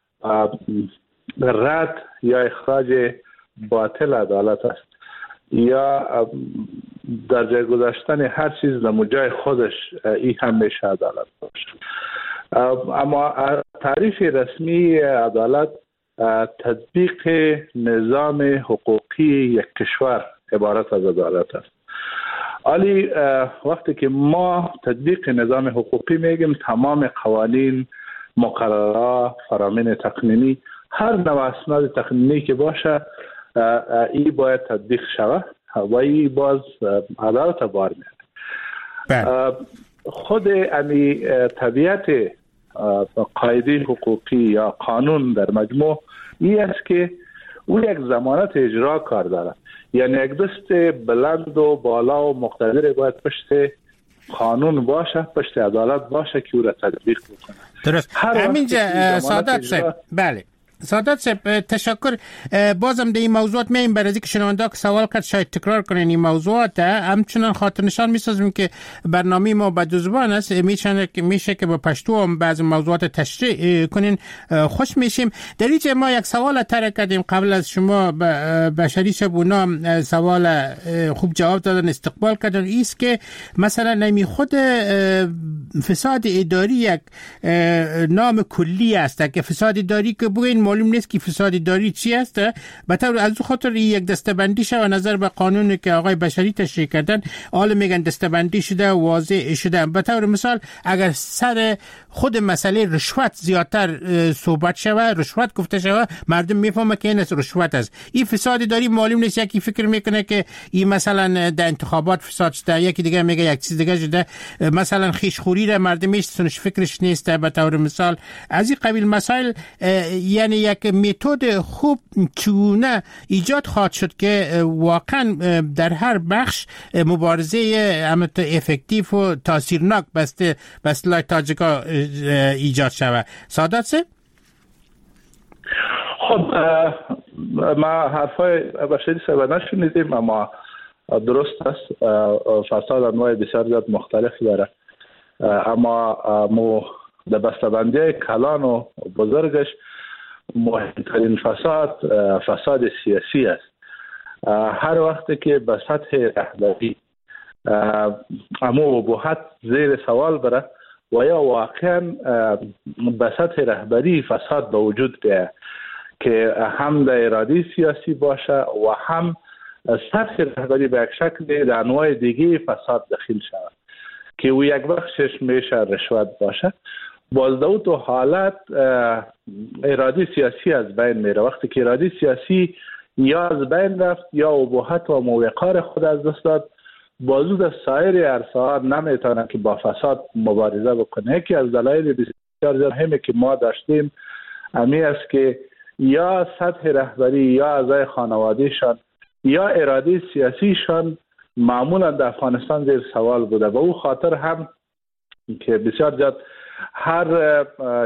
رد یا اخراج باطل عدالت است یا در جای گذاشتن هر چیز در جای خودش، این هم میشه عدالت باشه. اما تعریف رسمی عدالت تطبیق نظام حقوقی یک کشور عبارت از عدالت است. ولی وقتی که ما تطبیق نظام حقوقی میگیم تمام قوانین، مقررات، فرامین تقنینی، هر نوع اسناد تقنینی که باشه این باید تطبیق شود و این باز عدالت بار میاد. خود امی طبیعت قاعده حقوقی یا قانون در مجموع این است که او یک ضمانت اجرا کار داره. یعنی یک دست بلند و بالا و مقتدر باید پشت قانون باشه، پشت عدالت باشه که او را تطبیق بکنه. درست. همینجا سادات صاحب، بله سادات صاحب تشکر. بازم در این موضوعات میایم برای اینکه شنونده که سوال کرد شاید تکرار کنین این موضوعات. همچنان خاطر نشان میسازیم که برنامه ما به دو زبان است. میشه که میشه که با پشتو هم بعضی موضوعات تشریح کنین خوش میشیم. در اینجا ما یک سوال طرح کردیم قبل از شما بشری صاحب، اونا سوال خوب جواب دادن استقبال کردن. ایست که مثلا نمی خود فساد اداری یک نام کلی است که فساد اداری که بگوین معلوم نیست که فساد اداری چی است. به طور از خاطر یک دسته‌بندی شده و نظر به قانونی که آقای بشری تشریح کردن حالا میگن دسته‌بندی شده و واضح شده. به طور مثال اگر سر خود مسئله رشوت زیادتر صحبت شود، رشوت گفته شود، مردم میفهمه که این رشوت است. این فساد اداری معلوم نیست. یکی فکر میکنه که این مثلا در انتخابات فساد شده، یکی دیگه میگه یک چیز دیگه شده. مثلا خیشخوری اداری را مردمش سنش فکرش نیست. به طور مثال از این قبیل مسائل یعنی یک متد خوب چونه ایجاد خواهد شد که واقعا در هر بخش مبارزه امت افکتیو و تاثیرناک بسته بسته تاجیکا ایجاد شود. سعادت سه؟ خب ما حرفای بشری صاحب نشنیدیم، اما درست است فساد انواع بسیار زیاد مختلف داره، اما مو در بسته‌بندی کلان و بزرگش مهمترین فساد فساد سیاسی است. هر وقت که به سطح رهبری اما ابهت زیر سوال بره و یا واقعا به سطح رهبری فساد به وجود بیاید که هم در اراده سیاسی باشه و هم سطح رهبری به یک شکل در انواع دیگه فساد داخل شود که او یک بخشش میشه رشوت باشه، باز در تو حالت اراده سیاسی از بین میره. وقتی که اراده سیاسی یا از بین رفت یا ابهت و موقار خود از دست داد، بازو در سایر عرصه‌ها نمیتونه که با فساد مبارزه بکنه. یکی از دلایل بسیار مهمی که ما داشتیم امی است که یا سطح رهبری یا اعضای خانوادهشان یا اراده سیاسیشان معمولا در افغانستان زیر سوال بوده. به او خاطر هم که بسیار زیاد هر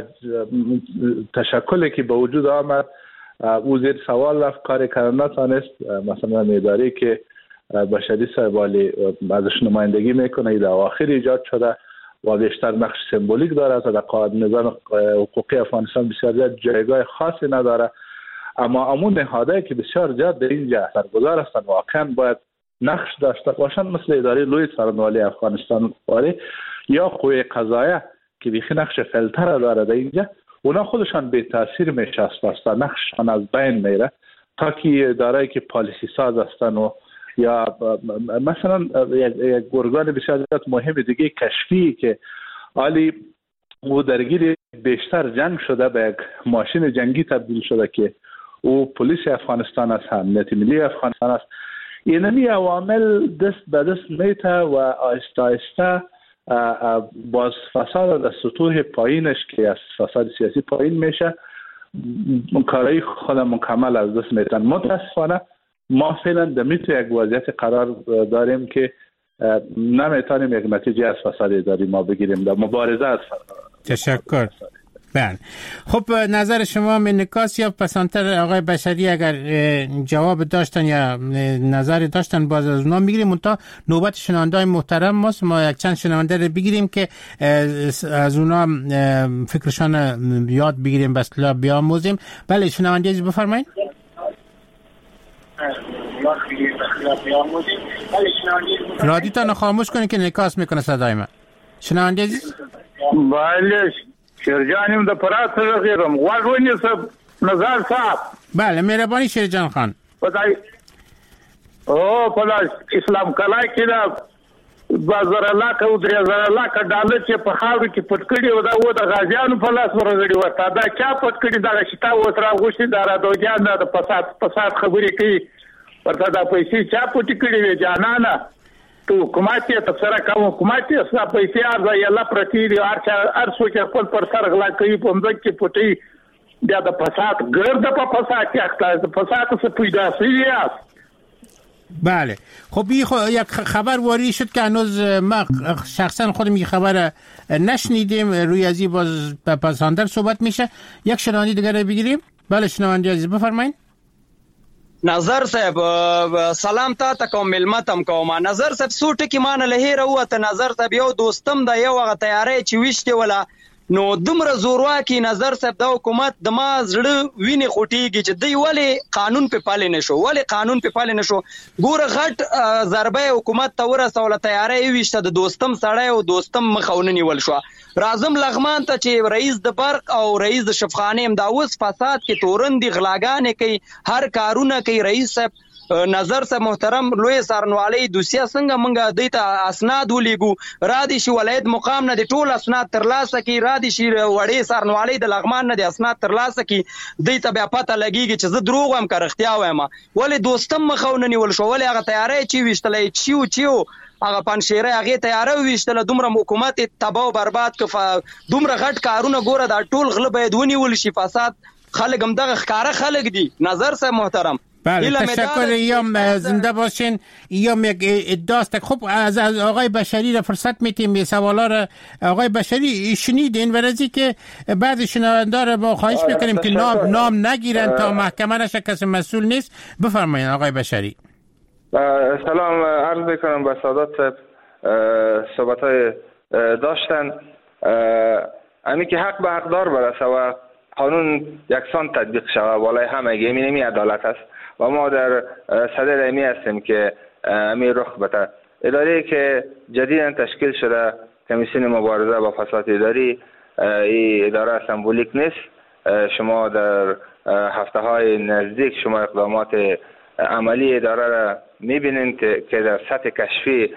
تشکلی که به وجود آمد او زیر سوال رفت، کاری کردن نتانست. مثلا اداری که بشری صاحب علی ازش نمایندگی میکنه در آخر ایجاد شده و بیشتر نقش سمبولیک داره تا در قانون نظام حقوقی افغانستان بسیار زیاد جایگاه خاصی نداره، اما امون نهادهایی که بسیار زیاد در اینجا اثرگذار هستند واقعا باید نقش داشته باشند، مثل اداره لوی څارنوالۍ افغانستان واره یا قوه قضاییه که بیخی نقش فلتر داره در اینجا. اونا خودشان به تاثیر میشه اساسا نقششان از بین میره، تا که اداره‌ای که پالیسی ساز هستن و یا مثلا یک ارگان بسیار زیاد مهم دیگه کشفی که عالی او درگیر بیشتر جنگ شده به یک ماشین جنگی تبدیل شده که او پلیس افغانستان است، امنیت ملی افغانستان است. اینمی عوامل دست به دست میته و آهسته آهسته باز فساد در سطوح پایینش که از فساد سیاسی پایین میشه کارهای خود مکمل از دست میتن. متاسفانه ما فعلا در میتو یک وضعیت قرار داریم که نمیتونیم یک نتیجه از فساد اداری ما بگیریم در مبارزه از تشکر. بله خب نظر شما من نکاس یا پسانتر آقای بشری اگر جواب داشتن یا نظر داشتن باز از اونا میگیریم. منتها نوبت شنونده‌های محترم ماست، ما یک چند شنونده رو بگیریم که از اونا فکرشان یاد بگیریم به اصطلاح بیاموزیم. بله شنونده عزیز بفرمایید. رادیوتون خاموش کنید که نکاس میکنه صدای من. شنونده عزیز. بله شیرجانیم در پرات غیرم واژونی صاحب نظر صاحب. بله مهربانی شیرجان خان. پتاي او پلاس اسلام کلای کې دا بازار لاکه او درې زره لاکه ډالر چې په خاورو کې پټ کړي و دا و د غازیانو په لاس ورغړي وتا دا چا پټ کړي دا شتا و تر غوښتي دا را دوجان د فساد فساد خبرې کوي ورته دا پیسې چا پټ کړي وي جانانه تو حکومت ته تفسیر کوم حکومت ته څه پیسې ارزه یلا پرتی دی ارچ ارسو کې خپل پر سر غلا کوي په مځکه کې پټي دا د فساد ګرد په فساد کې اخته د فساد څخه پیدا شوی است. بله خب این یک خبر واری شد که هنوز ما شخصا خودم یک خبر نشنیدیم، روی ازی باز پساندر صحبت میشه. یک شنوندی دیگر بگیریم. بله شنوندی عزیز بفرمایید. نظر صاحب سلام تا تا کوم ملمتم کوم. نظر صاحب سوټ کی مان له هیر او ته نظر صاحب یو دوستم دا یو غ تیارې چې وشته ولا نو دومره زوروا کی نظر صاحب د حکومت د ما زړه ویني خوټیږي چې دی ولی قانون په پالې نشو ولی قانون په پالې نشو. ګوره غټ ضربه حکومت ته ورسوله تیارې وشته د دوستم سړی او دوستم مخاوننی ول شو. رازم لغمان ته چې رئیس د برق او رئیس د شفخانه ام دا اوس فساد کې تورن دی غلاګانې کوي هر کارونه کوي رئیس صاحب نظر سه محترم لوی سارنوالي دوسیه څنګه مونږ دیت اسناد ولېګو را دي شي ولایت مقام نه د ټول اسناد ترلاسه کی را دي شي وړي سارنوالي د لغمان نه د اسناد ترلاسه کی دیت بیا پته لګیږي چې زه دروغ هم کرختیا وایم ولې دوستم مخاوننی ول شو ولې هغه تیارې چی وشتلې چیو چیو هغه پنځيره هغه تیارې وشتله دومره حکومت تباہ او برباد ک دومره غټ کارونه ګوره دا ټول غل باید ونیول شي فساد خلک هم دغه ښکارا خلک دي نظر سه محترم بله تشکر یا زنده باشین یا یک ادعاست. خب از آقای بشری را فرصت میتیم سوالا را آقای بشری شنیدین و رازی که بعض شنونده را با خواهش میکنیم که نام نام نگیرن تا محکمه نشه کسی مسئول نیست. بفرمایید آقای بشری. سلام عرض میکنم به سادات صحبت های داشتن امی که حق به حقدار برسه و قانون یکسان تطبیق شود والای همگی اینمی عدالت است و ما در صدر امی هستیم که امی رخ بده. اداره که جدیداً تشکیل شده کمیسیون مبارزه با فساد اداری این اداره سمبولیک نیست. شما در هفته های نزدیک شما اقدامات عملی اداره را میبینید که در سطح کشفی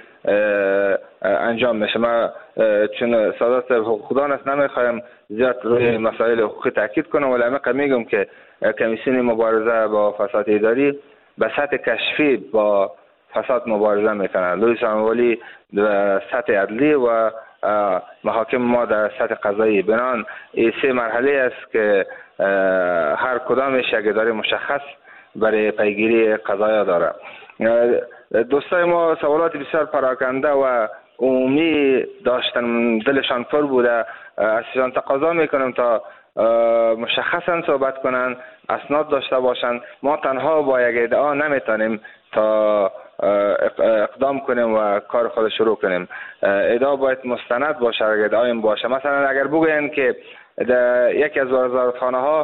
انجام میشه. ما چون سادات حقوقدان است نمیخوایم زیاد روی مسائل حقوقی تاکید کنم ولی عمیقا میگم که کمیسیون مبارزه با فساد اداری به سطح کشفی با فساد مبارزه میکنه. لوی سارنوالي در سطح عدلی و محاکم ما در سطح قضایی بنان این سه مرحله است که هر کدامش یک اداره مشخص برای پیگیری قضایا داره. دوستای ما سوالات بسیار پراکنده و عمومی داشتن دلشان پر بوده. ازشان تقاضا میکنم تا مشخصا صحبت کنن اسناد داشته باشن. ما تنها با یک ادعا نمیتونیم تا اقدام کنیم و کار خود شروع کنیم. ادعا باید مستند باشه. اگر ادعایم باشه مثلا اگر بگوین که در یکی از وزارتخانه ها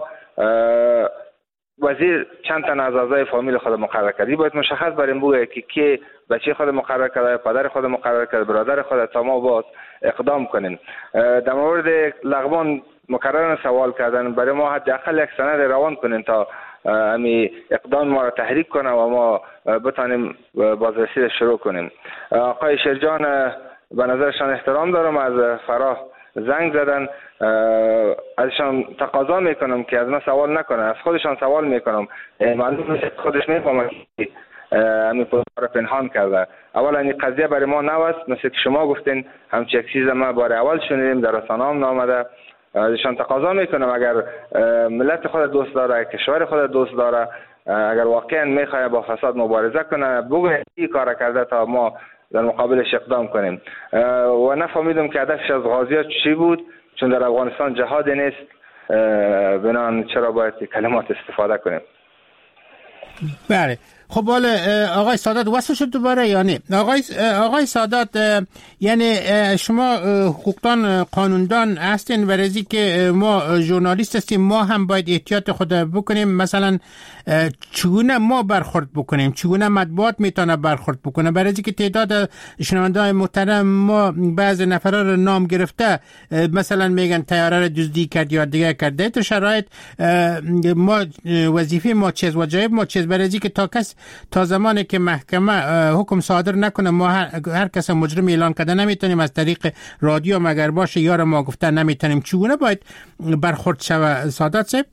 وزیر چند تا از اعضای فامیل خود مقرر کرد باید مشخص بریم بگه که کی بچه خود مقرر کرده پدر خود مقرر کرده برادر خود تا ما باز اقدام کنیم. در مورد لغمان مکررن سوال کردن برای ما حداقل یک سند روان کنیم تا امی اقدام ما را تحریک کنه و ما بتانیم بازرسی شروع کنیم. آقای شیرجان به نظرشان احترام دارم از فراه زنگ زدن. ازشان تقاضا میکنم که از من سوال نکنه از خودشان سوال میکنم. معلومه خودش میفهمه که همین پروژه پنهان کرده. اولا این قضیه برای ما نو است مثل که شما گفتین همچین یک چیز ما بار اول شنیدیم در رسانه هم نامده. ازشان تقاضا میکنم اگر ملت خود دوست داره کشور خود دوست داره اگر واقعا میخواد با فساد مبارزه کنه بگه این کار کرده تا ما در مقابلش اقدام کنیم. و نفهمیدم که هدفش از غازیات چی بود چون در افغانستان جهاد نیست بنان چرا باید کلمات استفاده کنیم. بله خب حالا آقای سادات وصل شد دوباره یا نه؟ آقای آقای سادات یعنی شما حقوقدان قانوندان هستین و رزی که ما ژورنالیست هستیم ما هم باید احتیاط خود بکنیم. مثلا چگونه ما برخورد بکنیم چگونه مطبوعات میتونه برخورد بکنه برای که تعداد شنونده‌های محترم ما بعض نفرا رو نام گرفته مثلا میگن طیاره رو دزدی کرد یا دیگه کرده. تو شرایط ما وظیفه ما چیز واجب ما چیز برای که تا کس تا زمانی که محکمه حکم صادر نکنه ما هر, هر کس مجرم اعلان کرده نمیتونیم از طریق رادیو مگر باشه یار ما گفتن نمیتونیم. چگونه باید برخورد شود سادات صاحب؟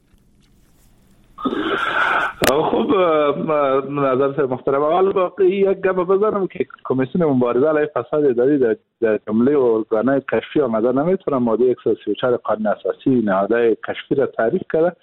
خب نظر محترم اول باقی یک گپ بزنم که کمیسیون مبارزه علیه فساد اداری در, در جمله ارگانهای کشفی آمده نمیتونه ماده صد و سی و چهار قانون اساسی نهادهای کشفی را تعریف کرده.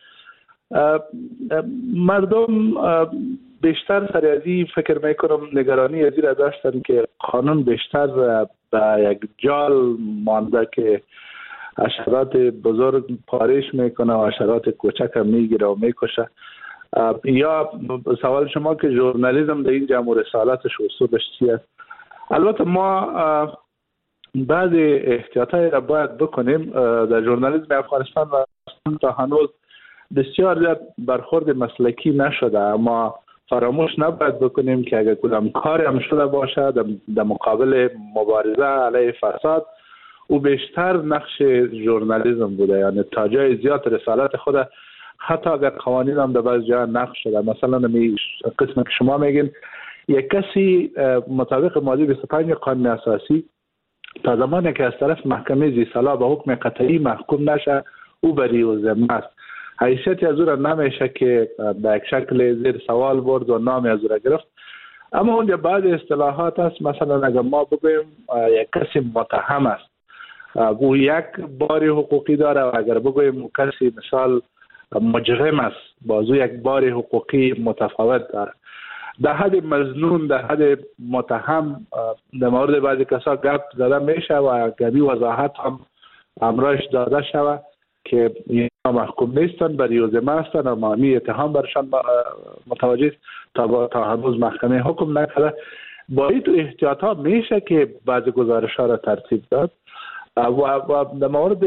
مردم بیشتر سر از این فکر میکنم نگرانی از این داشتن که قانون بیشتر به یک جال مانده که حشرات بزرگ پارش میکنه و حشرات کوچک هم میگیره و میکشه. یا سوال شما که ژورنالیسم در این جمع رسالتش اصولش چی است؟ البته ما بعض احتیاطات را باید بکنیم. در ژورنالیسم افغانستان و تا هنوز بسیار زیاد برخورد مسلکی نشده اما فراموش نباید بکنیم که اگر کدام کاری هم شده باشه در مقابل مبارزه علیه فساد او بیشتر نقش ژورنالیسم بوده. یعنی تا جای زیاد رسالت خود حتی اگر قوانین هم در بعض جا نقض شده، مثلا می قسم که شما میگین یک کسی مطابق ماده بیست و پنج قانون اساسی تا زمانی که از طرف محکمه ذی صلاح به حکم قطعی محکوم نشه او بری و ذمه است. حیثیت از او را نمیشه که به یک شکل زیر سوال برد و نام از او را گرفت. اما اونجا بعض اصطلاحات است، مثلا اگر ما بگویم یک کسی متهم است او یک بار حقوقی داره و اگر بگویم کسی مثال مجرم است باز او یک بار حقوقی متفاوت داره. در حد مظنون، در حد متهم در مورد بعضی کسا گپ زده میشه و گمی وضاحت هم امرایش داده شود که اینا محکوم نیستن، بری و ذمه هستن و معنی اتهام برشان متوجه تا تا هنوز محکمه حکم نکرده. با این تو احتیاط ها میشه که بعضی گزارش ها را ترتیب داد و, و در مورد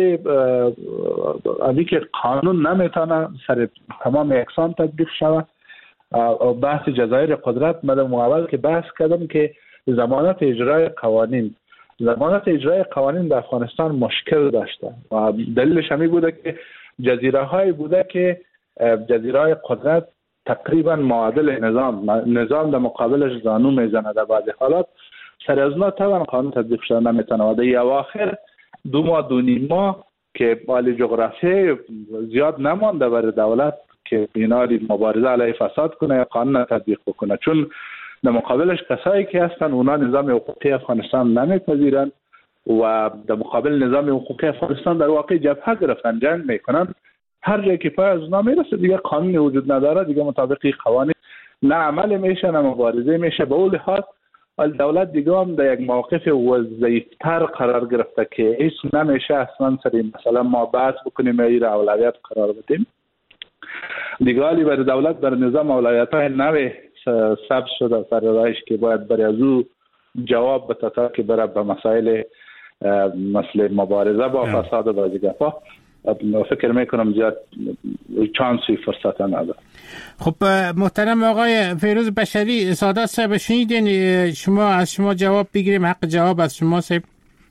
اوی که قانون نمیتونه سر تمام یکسان تطبیق شود و بحث جزایر قدرت مدام اول که بحث کردم که ضمانت اجرای قوانین ضمانت اجرای قوانین در افغانستان مشکل داشته و دلیلش همی بوده که جزیره های بوده که جزیره های قدرت تقریبا معادل نظام نظام در مقابلش زانو میزنه. در بعضی حالات سر از ما طبعا قانون تطبیق شده نمیتونه و در اواخر دو ماه دو نیم ماه که مالی جغرافی زیاد نمانده برای دولت که بیناری مبارزه علیه فساد کنه یا قانون تطبیق بکنه، چون در مقابلش کسایی که هستن اونا نظام حقوقی افغانستان نمیپذیرن و در مقابل نظام حقوقی افغانستان در واقع جبهه گرفتن، جنگ میکنن. هر جایی که پای از اونا میرسه دیگه قانون وجود نداره، دیگه مطابق قوانین نه عمل میشه نه مبارزه میشه. به اون لحاظ دولت دیگه هم در یک موقف وضعیفتر قرار گرفته که هیچ نمیشه اصلا سر مثلا ما بحث بکنیم یا این اولویت قرار بدیم. دیگه حالی برای دولت در نظام اولویت های نوی ثبت شده سر راهش که باید برای از او جواب بده تا که بره به مسائل مثل مبارزه با فساد و بعضی گپا. فکر میکنم زیاد چانسی فرصت نداره. خب محترم آقای فیروز بشری، سادات صاحب شنیدین، شما از شما جواب بگیریم، حق جواب از شما صاحب.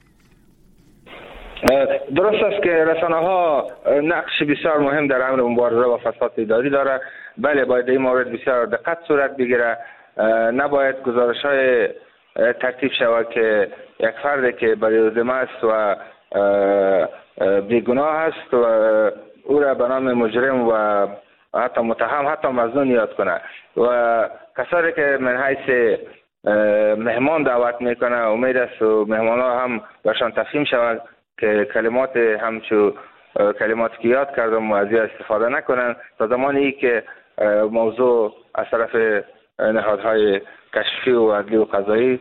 درست است که رسانه ها نقش بسیار مهم در امر مبارزه با فساد اداری داره. بله باید این مورد بسیار دقت صورت بگیره، نباید گزارش های ترتیب شود که یک فرد که برای ذمه است و بیگناه است و او را به نام مجرم و حتی متهم حتی مظنون یاد کنه و کسانی که من حیث مهمان دعوت میکنه امید است و مهمان ها هم برشان تفهیم شود که کلمات همچو کلمات که یاد کردم و از استفاده نکنن تا زمانی که موضوع از طرف نهادهای کشفی و عدلی و قضایی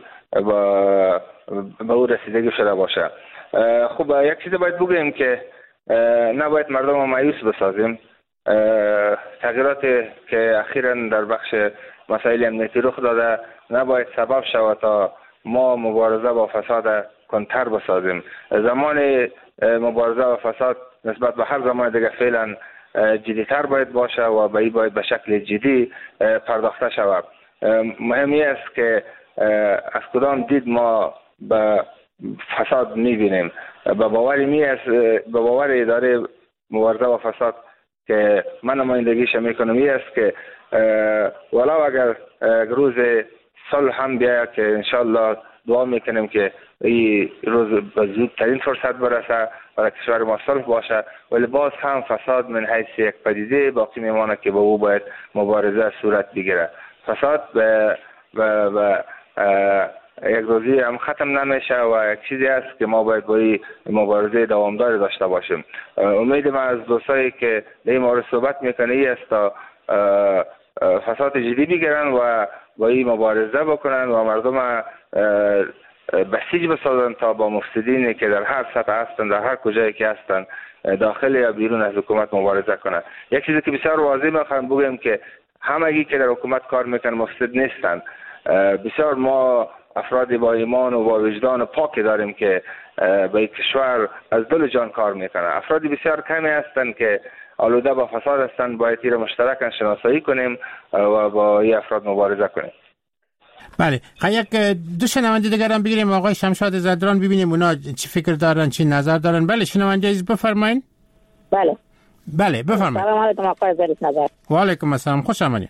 به او رسیدگی شده باشه. خب یک چیز باید بگویم که نباید مردم رو مایوس بسازیم. تغییرات که اخیراً در بخش مسائل امنیتی رخ داده نباید سبب شود تا ما مبارزه با فساد کنتر بسازیم. زمان مبارزه با فساد نسبت به هر زمان دیگه فعلا جدیتر باید باشه و به این باید به شکل جدی پرداخته شود. مهمی است که از کدام دید ما به فساد میبینیم. به باور می است به باور اداره مبارزه با فساد که من نمایندگیش میکنم این است که ولو اگر روز صلح هم بیاید که انشالله دعا میکنیم که این روز به زودترین فرصت برسه برای کشور ما صلح باشه، ولی باز هم فساد من حیث یک پدیده باقی میمانه که با او باید مبارزه صورت بگیره. فساد به به به یک روزی هم ختم نمیشه و یک چیزی است که ما باید با این مبارزه دوامدار داشته باشیم. امید من از دوستایی که در این مورد صحبت میکنه ای است تا فساد جدی بگیرن و با این مبارزه بکنن و مردم بسیج بسازن تا با مفسدینی که در هر سطح هستن، در هر کجایی که هستن، داخل یا بیرون از حکومت مبارزه کنن. یک چیزی که بسیار واضح میخوام بگم که همگی که در حکومت کار میکنن مفسد نیستن. بسیار ما افرادی با ایمان و با وجدان پاکی داریم که به کشور از دل جان کار میکنن. افرادی بسیار کمی هستند که آلوده با فساد هستند. باید این مشترکاً شناسایی کنیم و با این افراد مبارزه کنیم. بله، یک دو شنونده دیگر هم بگیریم، آقای شمشاد زدران، ببینیم اونا چی فکر دارن، چی نظر دارن. بله شنونده عزیز بفرمایید. بله بله بفرمایید. سلام علیکم آقای ظریف نظر. و علیکم السلام، خوش آمدید.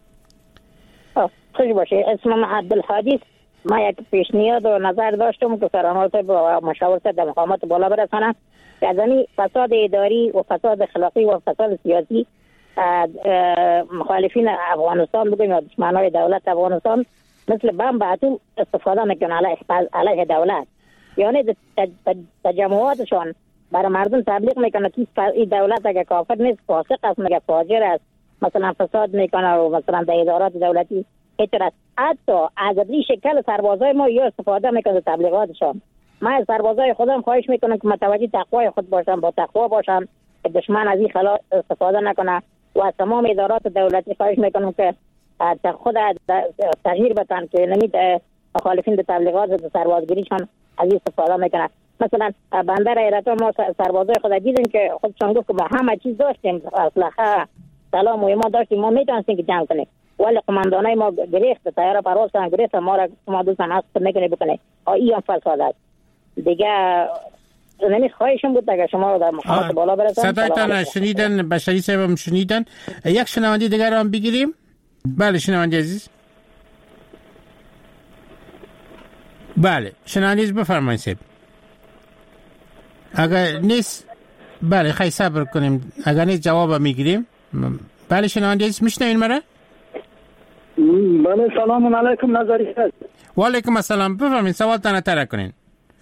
خوش باشه. اسمم عبدالحادی. ما یک پیشنهاد و نظر داشتم که سرانات و مشاورت در مقامات بالا برسانم که از این فساد اداری و فساد اخلاقی و فساد سیاسی مخالفین افغانستان بگویم یا دشمنای دولت افغانستان مثل بم بعتو استفاده میکنن علیه علیه دولت، یعنی تجمعاتشان برای مردم تبلیغ میکنه که این دولت اگه کافر نیست فاسق است مگه فاجر است، مثلا فساد میکنه و مثلا در ادارات دولتی اعتراض. حتی از این شکل سربازای ما یا استفاده میکنه تبلیغاتشان. من از سربازای خودم خواهش میکنم که متوجه تقوای خود باشن، با تقوا باشن که دشمن از این خلا استفاده نکنه و از تمام ادارات دولتی خواهش میکنم که خود تغییر بدن که نمید مخالفین به تبلیغات و سربازگیریشان از این استفاده میکنن. مثلا بندر ایران ما سربازای خود دیدیم که خودشان گفت که ما همه چیز داشتیم، اسلحه سلام و ما داشتیم، ما میتونستیم که جنگ کنیم، ولی قماندانای ما گریخت طیاره پرواز کردن گریخت ما را ما دوستان هست میکنه بکنه این هم فساد است دیگه. نمی خواهشم بود اگر شما در مقامات بالا برسن. صدایتان شنیدن، بشری صاحب هم شنیدن. یک شنونده دیگر هم بگیریم. بله شنونده عزیز. بله شنونده عزیز بفرمایید صاحب. اگر نیست بله خیلی صبر کنیم، اگر نیست جواب میگیریم. بله شنونده عزیز میشنوین مرا؟ بله سلام علیکم نظری هست. و علیکم السلام، بفرمایید سوالتان مطرح کنین.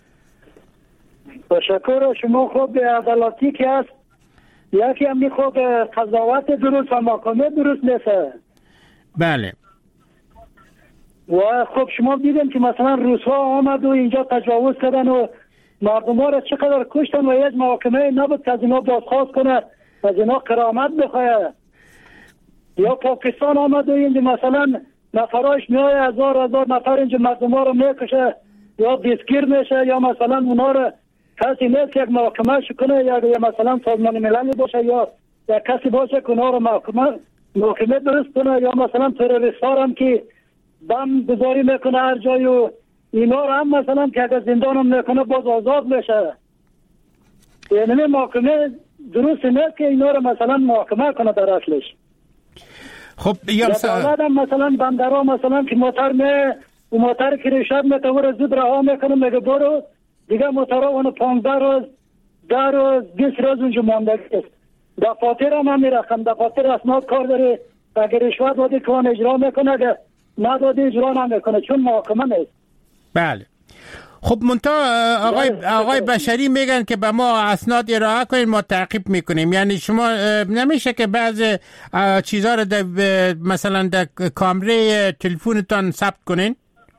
تشکر. شما خوب عدالتی که هست، یکی هم میخواد قضاوت درست و محکمه درست نیست. بله. و خب شما دیدیم که مثلا روس‌ها آمد و اینجا تجاوز کردن و مردم ها را چقدر کشتن و یک محکمه نبود که از اینا بازخواست کنه، از اینا کرامت بخواه. یا پاکستان آمد و اینجا مثلا نفراش میای هزار هزار نفر اینجا مردم ها رو میکشه یا دستگیر میشه، یا مثلا اونا رو کسی نیست که یک محکمه شکنه، یا مثلا سازمان ملل باشه یا یا کسی باشه که اونا رو محکمه محکمه درست کنه، یا مثلا تروریست ها هم که بم گذاری میکنه هر جای و اینا رو هم مثلا که اگر زندان هم میکنه باز آزاد میشه. یعنی محکمه درست نیست که اینا رو مثلا محکمه کنه در اصلش. خب یا دولت هم مثلا بندرها مثلا که موتر می و موتر که رشد میتوره زود رها میکنه میگه برو دیگه موترها اونو پانزده روز ده روز بیست روز اونجا ماندگی است. دفاتر هم هم میرخم، دفاتر اسناد کار داره، اگر رشوت دادی که اون اجرا میکنه، اگر ندادی اجرا نمیکنه چون محکمه نیست. بله. خب منتها آقای آقای بشری میگن که به ما اسناد ارائه کنین ما تعقیب میکنیم، یعنی شما نمیشه که بعض چیزها رو مثلا در کامره تلفنتان ثبت کنین؟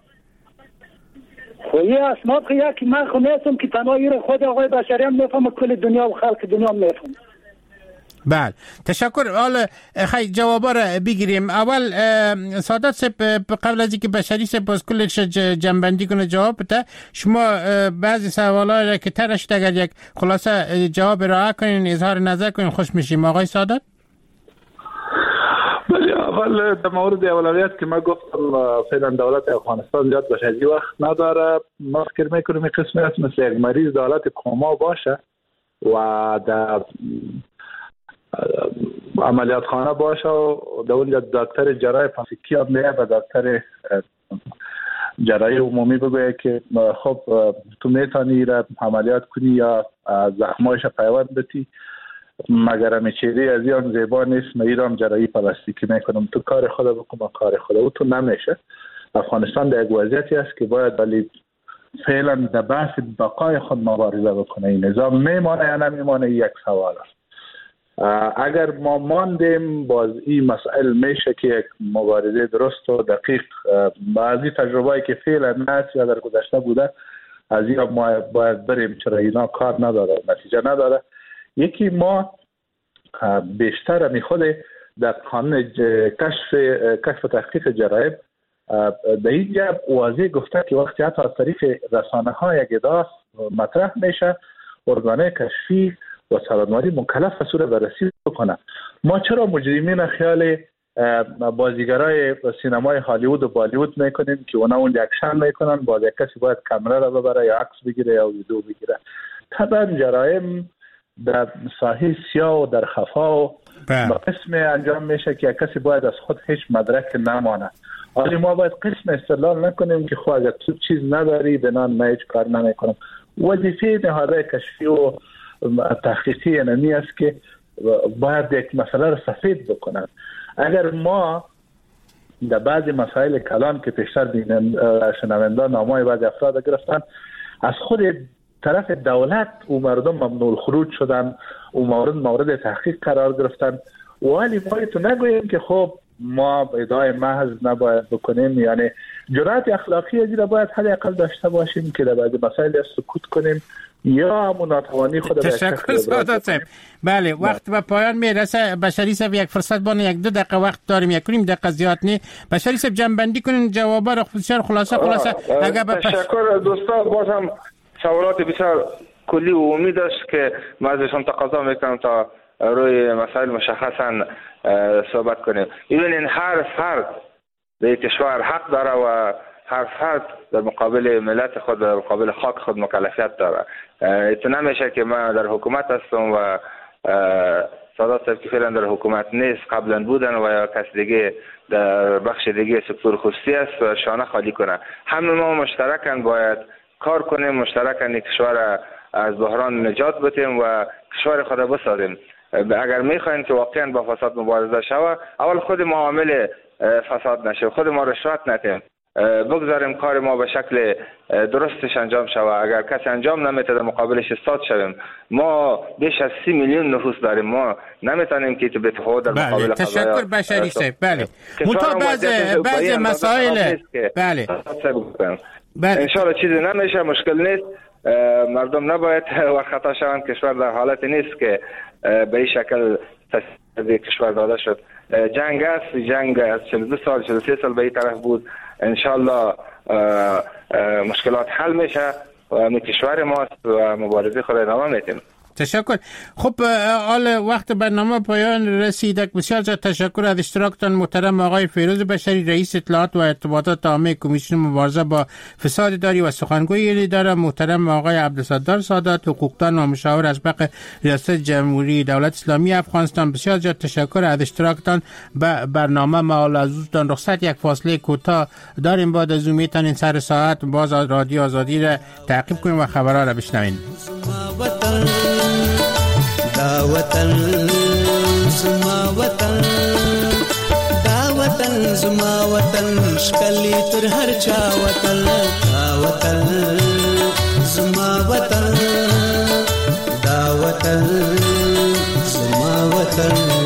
خب یه اسناد که یکی من خود نیستم که تنهایی رو خود آقای بشری هم میفهم، کل دنیا و خلق دنیا میفهم. بله تشکر. حالا خیلی جوابا رو بگیریم. اول سعادت صاحب قبل از اینکه بشری صاحب باز کلش جنبندی کنه جواب بده، شما بعضی سوالا را که طرح شده اگر یک خلاصه جواب ارائه کنین اظهار نظر کنین خوش میشیم. آقای سعادت. بله اول در مورد اولویت که ما گفتم فعلا دولت افغانستان زیاد بشری وقت نداره، ما فکر میکنیم این قسمی هست مثل یک مریض دولت کما باشه و در عملیات خانه باشه و در اونجا دکتر جراح پلاستیکی هم میه و دکتر جراحی عمومی بگویه که خب تو میتونی را عملیات کنی یا زخمایش پیوند بتی، مگر همی چیزی از این زیبا نیست، من ایرام جراحی پلاستیکی میکنم، تو کار خود بکن کار خود او تو نمیشه. افغانستان در یک وضعیتی است که باید ولی فعلا در بحث بقای خود مبارزه بکنه. این نظام میمانه یا نمیمانه یک سوال است. اگر ما ماندیم باز این مسئله میشه که یک مبارزه درست و دقیق بعضی تجربه‌ای که فعلا نست یا در گذشته بوده از این ما باید بریم، چرا اینا کار نداره نتیجه نداره. یکی ما بیشتر می خود در قانون کشف کشف و تحقیق جرایم در اینجا واضح گفته که وقتی حتی از طریق رسانه ها یک ادعا مطرح میشه ارگانه کشفی و سالانواری مکلف صورت بررسی بکنه. ما چرا مجرمین خیال بازیگرای سینمای هالیوود و بالیوود میکنیم که اونا اون اکشن میکنن، باز یک کسی باید کامera را ببره یا عکس بگیره یا ویدیو بگیره. طبعا جرایم در ساحه سیاه و در خفا و قسم انجام میشه که کسی باید از خود هیچ مدرک نمانه. ولی ما باید قسم استدلال نکنیم که خب اگر تو چیز نداری بنان من هیچ کار نمیکنم. وظیفه نهادهای کشفی و تحقیقی اینمی است که باید یک مسئله را سفید بکنن. اگر ما در بعضی مسائل کلان که پیشتر شنوندگان نامای بعضی افراد گرفتن، از خود طرف دولت و مردم ممنوع الخروج شدن و مورد مورد تحقیق قرار گرفتن، ولی ما تو نگوییم که خب ما ادعای محض نباید بکنیم. یعنی جرأت اخلاقی ازی را باید حداقل داشته باشیم که در بعضی مسائل سکوت کنیم یا مناتوانی خود. تشکر سعادت صاحب. بله وقت به پایان میرسه. بشری صاحب یک فرصت بانه یک دو دقیقه وقت داریم، یک کنیم دقیقه زیاد نه. بشری صاحب جنبندی کنین جوابا رو بسیار خلاصه خلاصه. اگر به تشکر دوستان، بازم سوالات بسیار کلی و امید است که ما ازشون تقاضا میکنم تا روی مسائل مشخصا صحبت کنیم. ببینین هر فرد در کشور حق داره و هر فرد در مقابل ملت خود در مقابل خاک خود مکلفیت داره. ایتو نمیشه که من در حکومت هستم و سادات صاحب که فعلا در حکومت نیست قبلا بودن و یا کس دیگه در بخش دیگه سکتور خصوصی است و شانه خالی کنه. همه ما مشترکاً باید کار کنیم، مشترکاً این کشور از بحران نجات بدیم و کشور خود بسازیم. اگر میخواین که واقعا با فساد مبارزه شود، اول خود ما عامل فساد نشه، خود ما رشوت ندیم، بگذاریم کار ما به شکل درستش انجام شود. اگر کسی انجام نمیده در مقابلش استاد شویم. ما بیش از سی میلیون نفوس داریم، ما نمیتونیم که تو بتفاوت در مقابل بله. تشکر بشری صاحب. بله منتها بعض بعض مسائل بله بله انشالله چیزی نمیشه، مشکل نیست. مردم نباید و خطا شوند. کشور در حالت نیست که به این شکل تصدیل کشور داده شد. جنگ است، جنگ از چهل و دو سال چهل و سه سال به این طرف بود. انشالله مشکلات حل میشه و همین کشور ماست و مبارزه خود ادامه میدیم. تشکر. خب حال وقت برنامه پایان رسید. بسیار زیاد تشکر از اشتراکتان محترم آقای فیروز بشری، رئیس اطلاعات و ارتباطات عامه کمیسیون مبارزه با فساد اداری و سخنگوی اداره، محترم آقای عبدالستار سادات، حقوقدان و مشاور از بخش ریاست جمهوری دولت اسلامی افغانستان. بسیار زیاد تشکر از اشتراکتان به برنامه. ما عزیزان رخصت یک فاصله کوتاه داریم، بعد از امیدتان این سر ساعت باز رادیو آزادی را تعقیب کنیم و خبرها را بشنویم. دا وطن زما وطن، دا وطن زما وطن، شکلی تر هر چا وطن. دا وطن زما وطن، دا وطن زما وطن.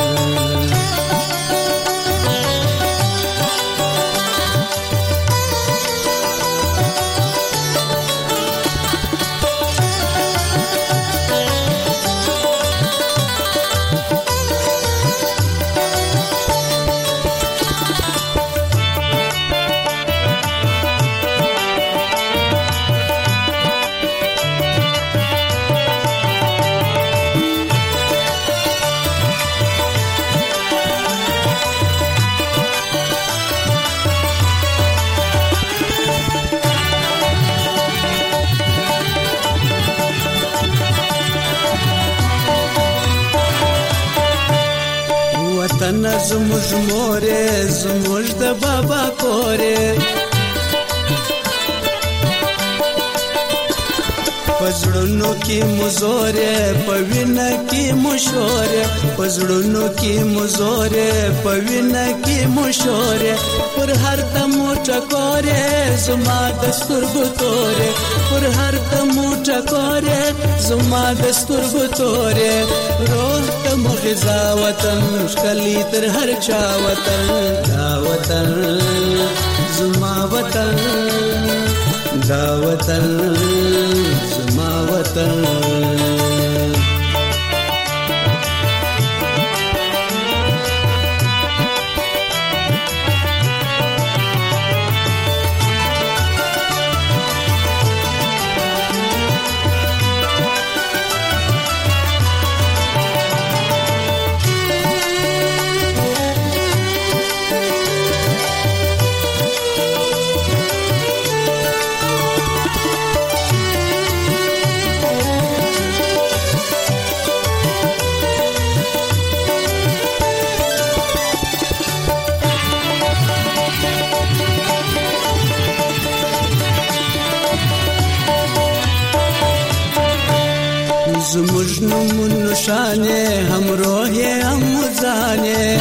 وطن زموږ مورې زموږ د بابا کورې، پزړونو کې مزورې په وینه کې مشورې، پزړونو کې مزورې په وینه کې مشورې، پر هر دمو ټکورې زما د سترګو تورې، پر هر دمو ټکورې زما د سترګو تورې. روح ته مغذا وطن ښکلی تر هر چا وطن. دا وطن زما وطن، دا وطن زما وطن. نمون شانه هم روح هم زانه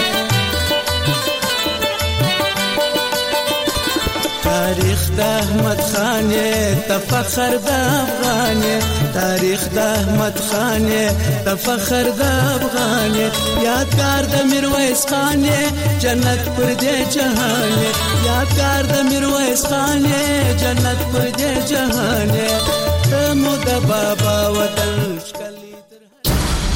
تاریخ د احمد خانه تفخر د افغانه تاریخ د احمد خانه تفخر د افغانه یادګار د میرویس خانه جنت پر دې جهانه یادګار د میرویس خانه جنت پر دې جهانه ته مو د بابا وطن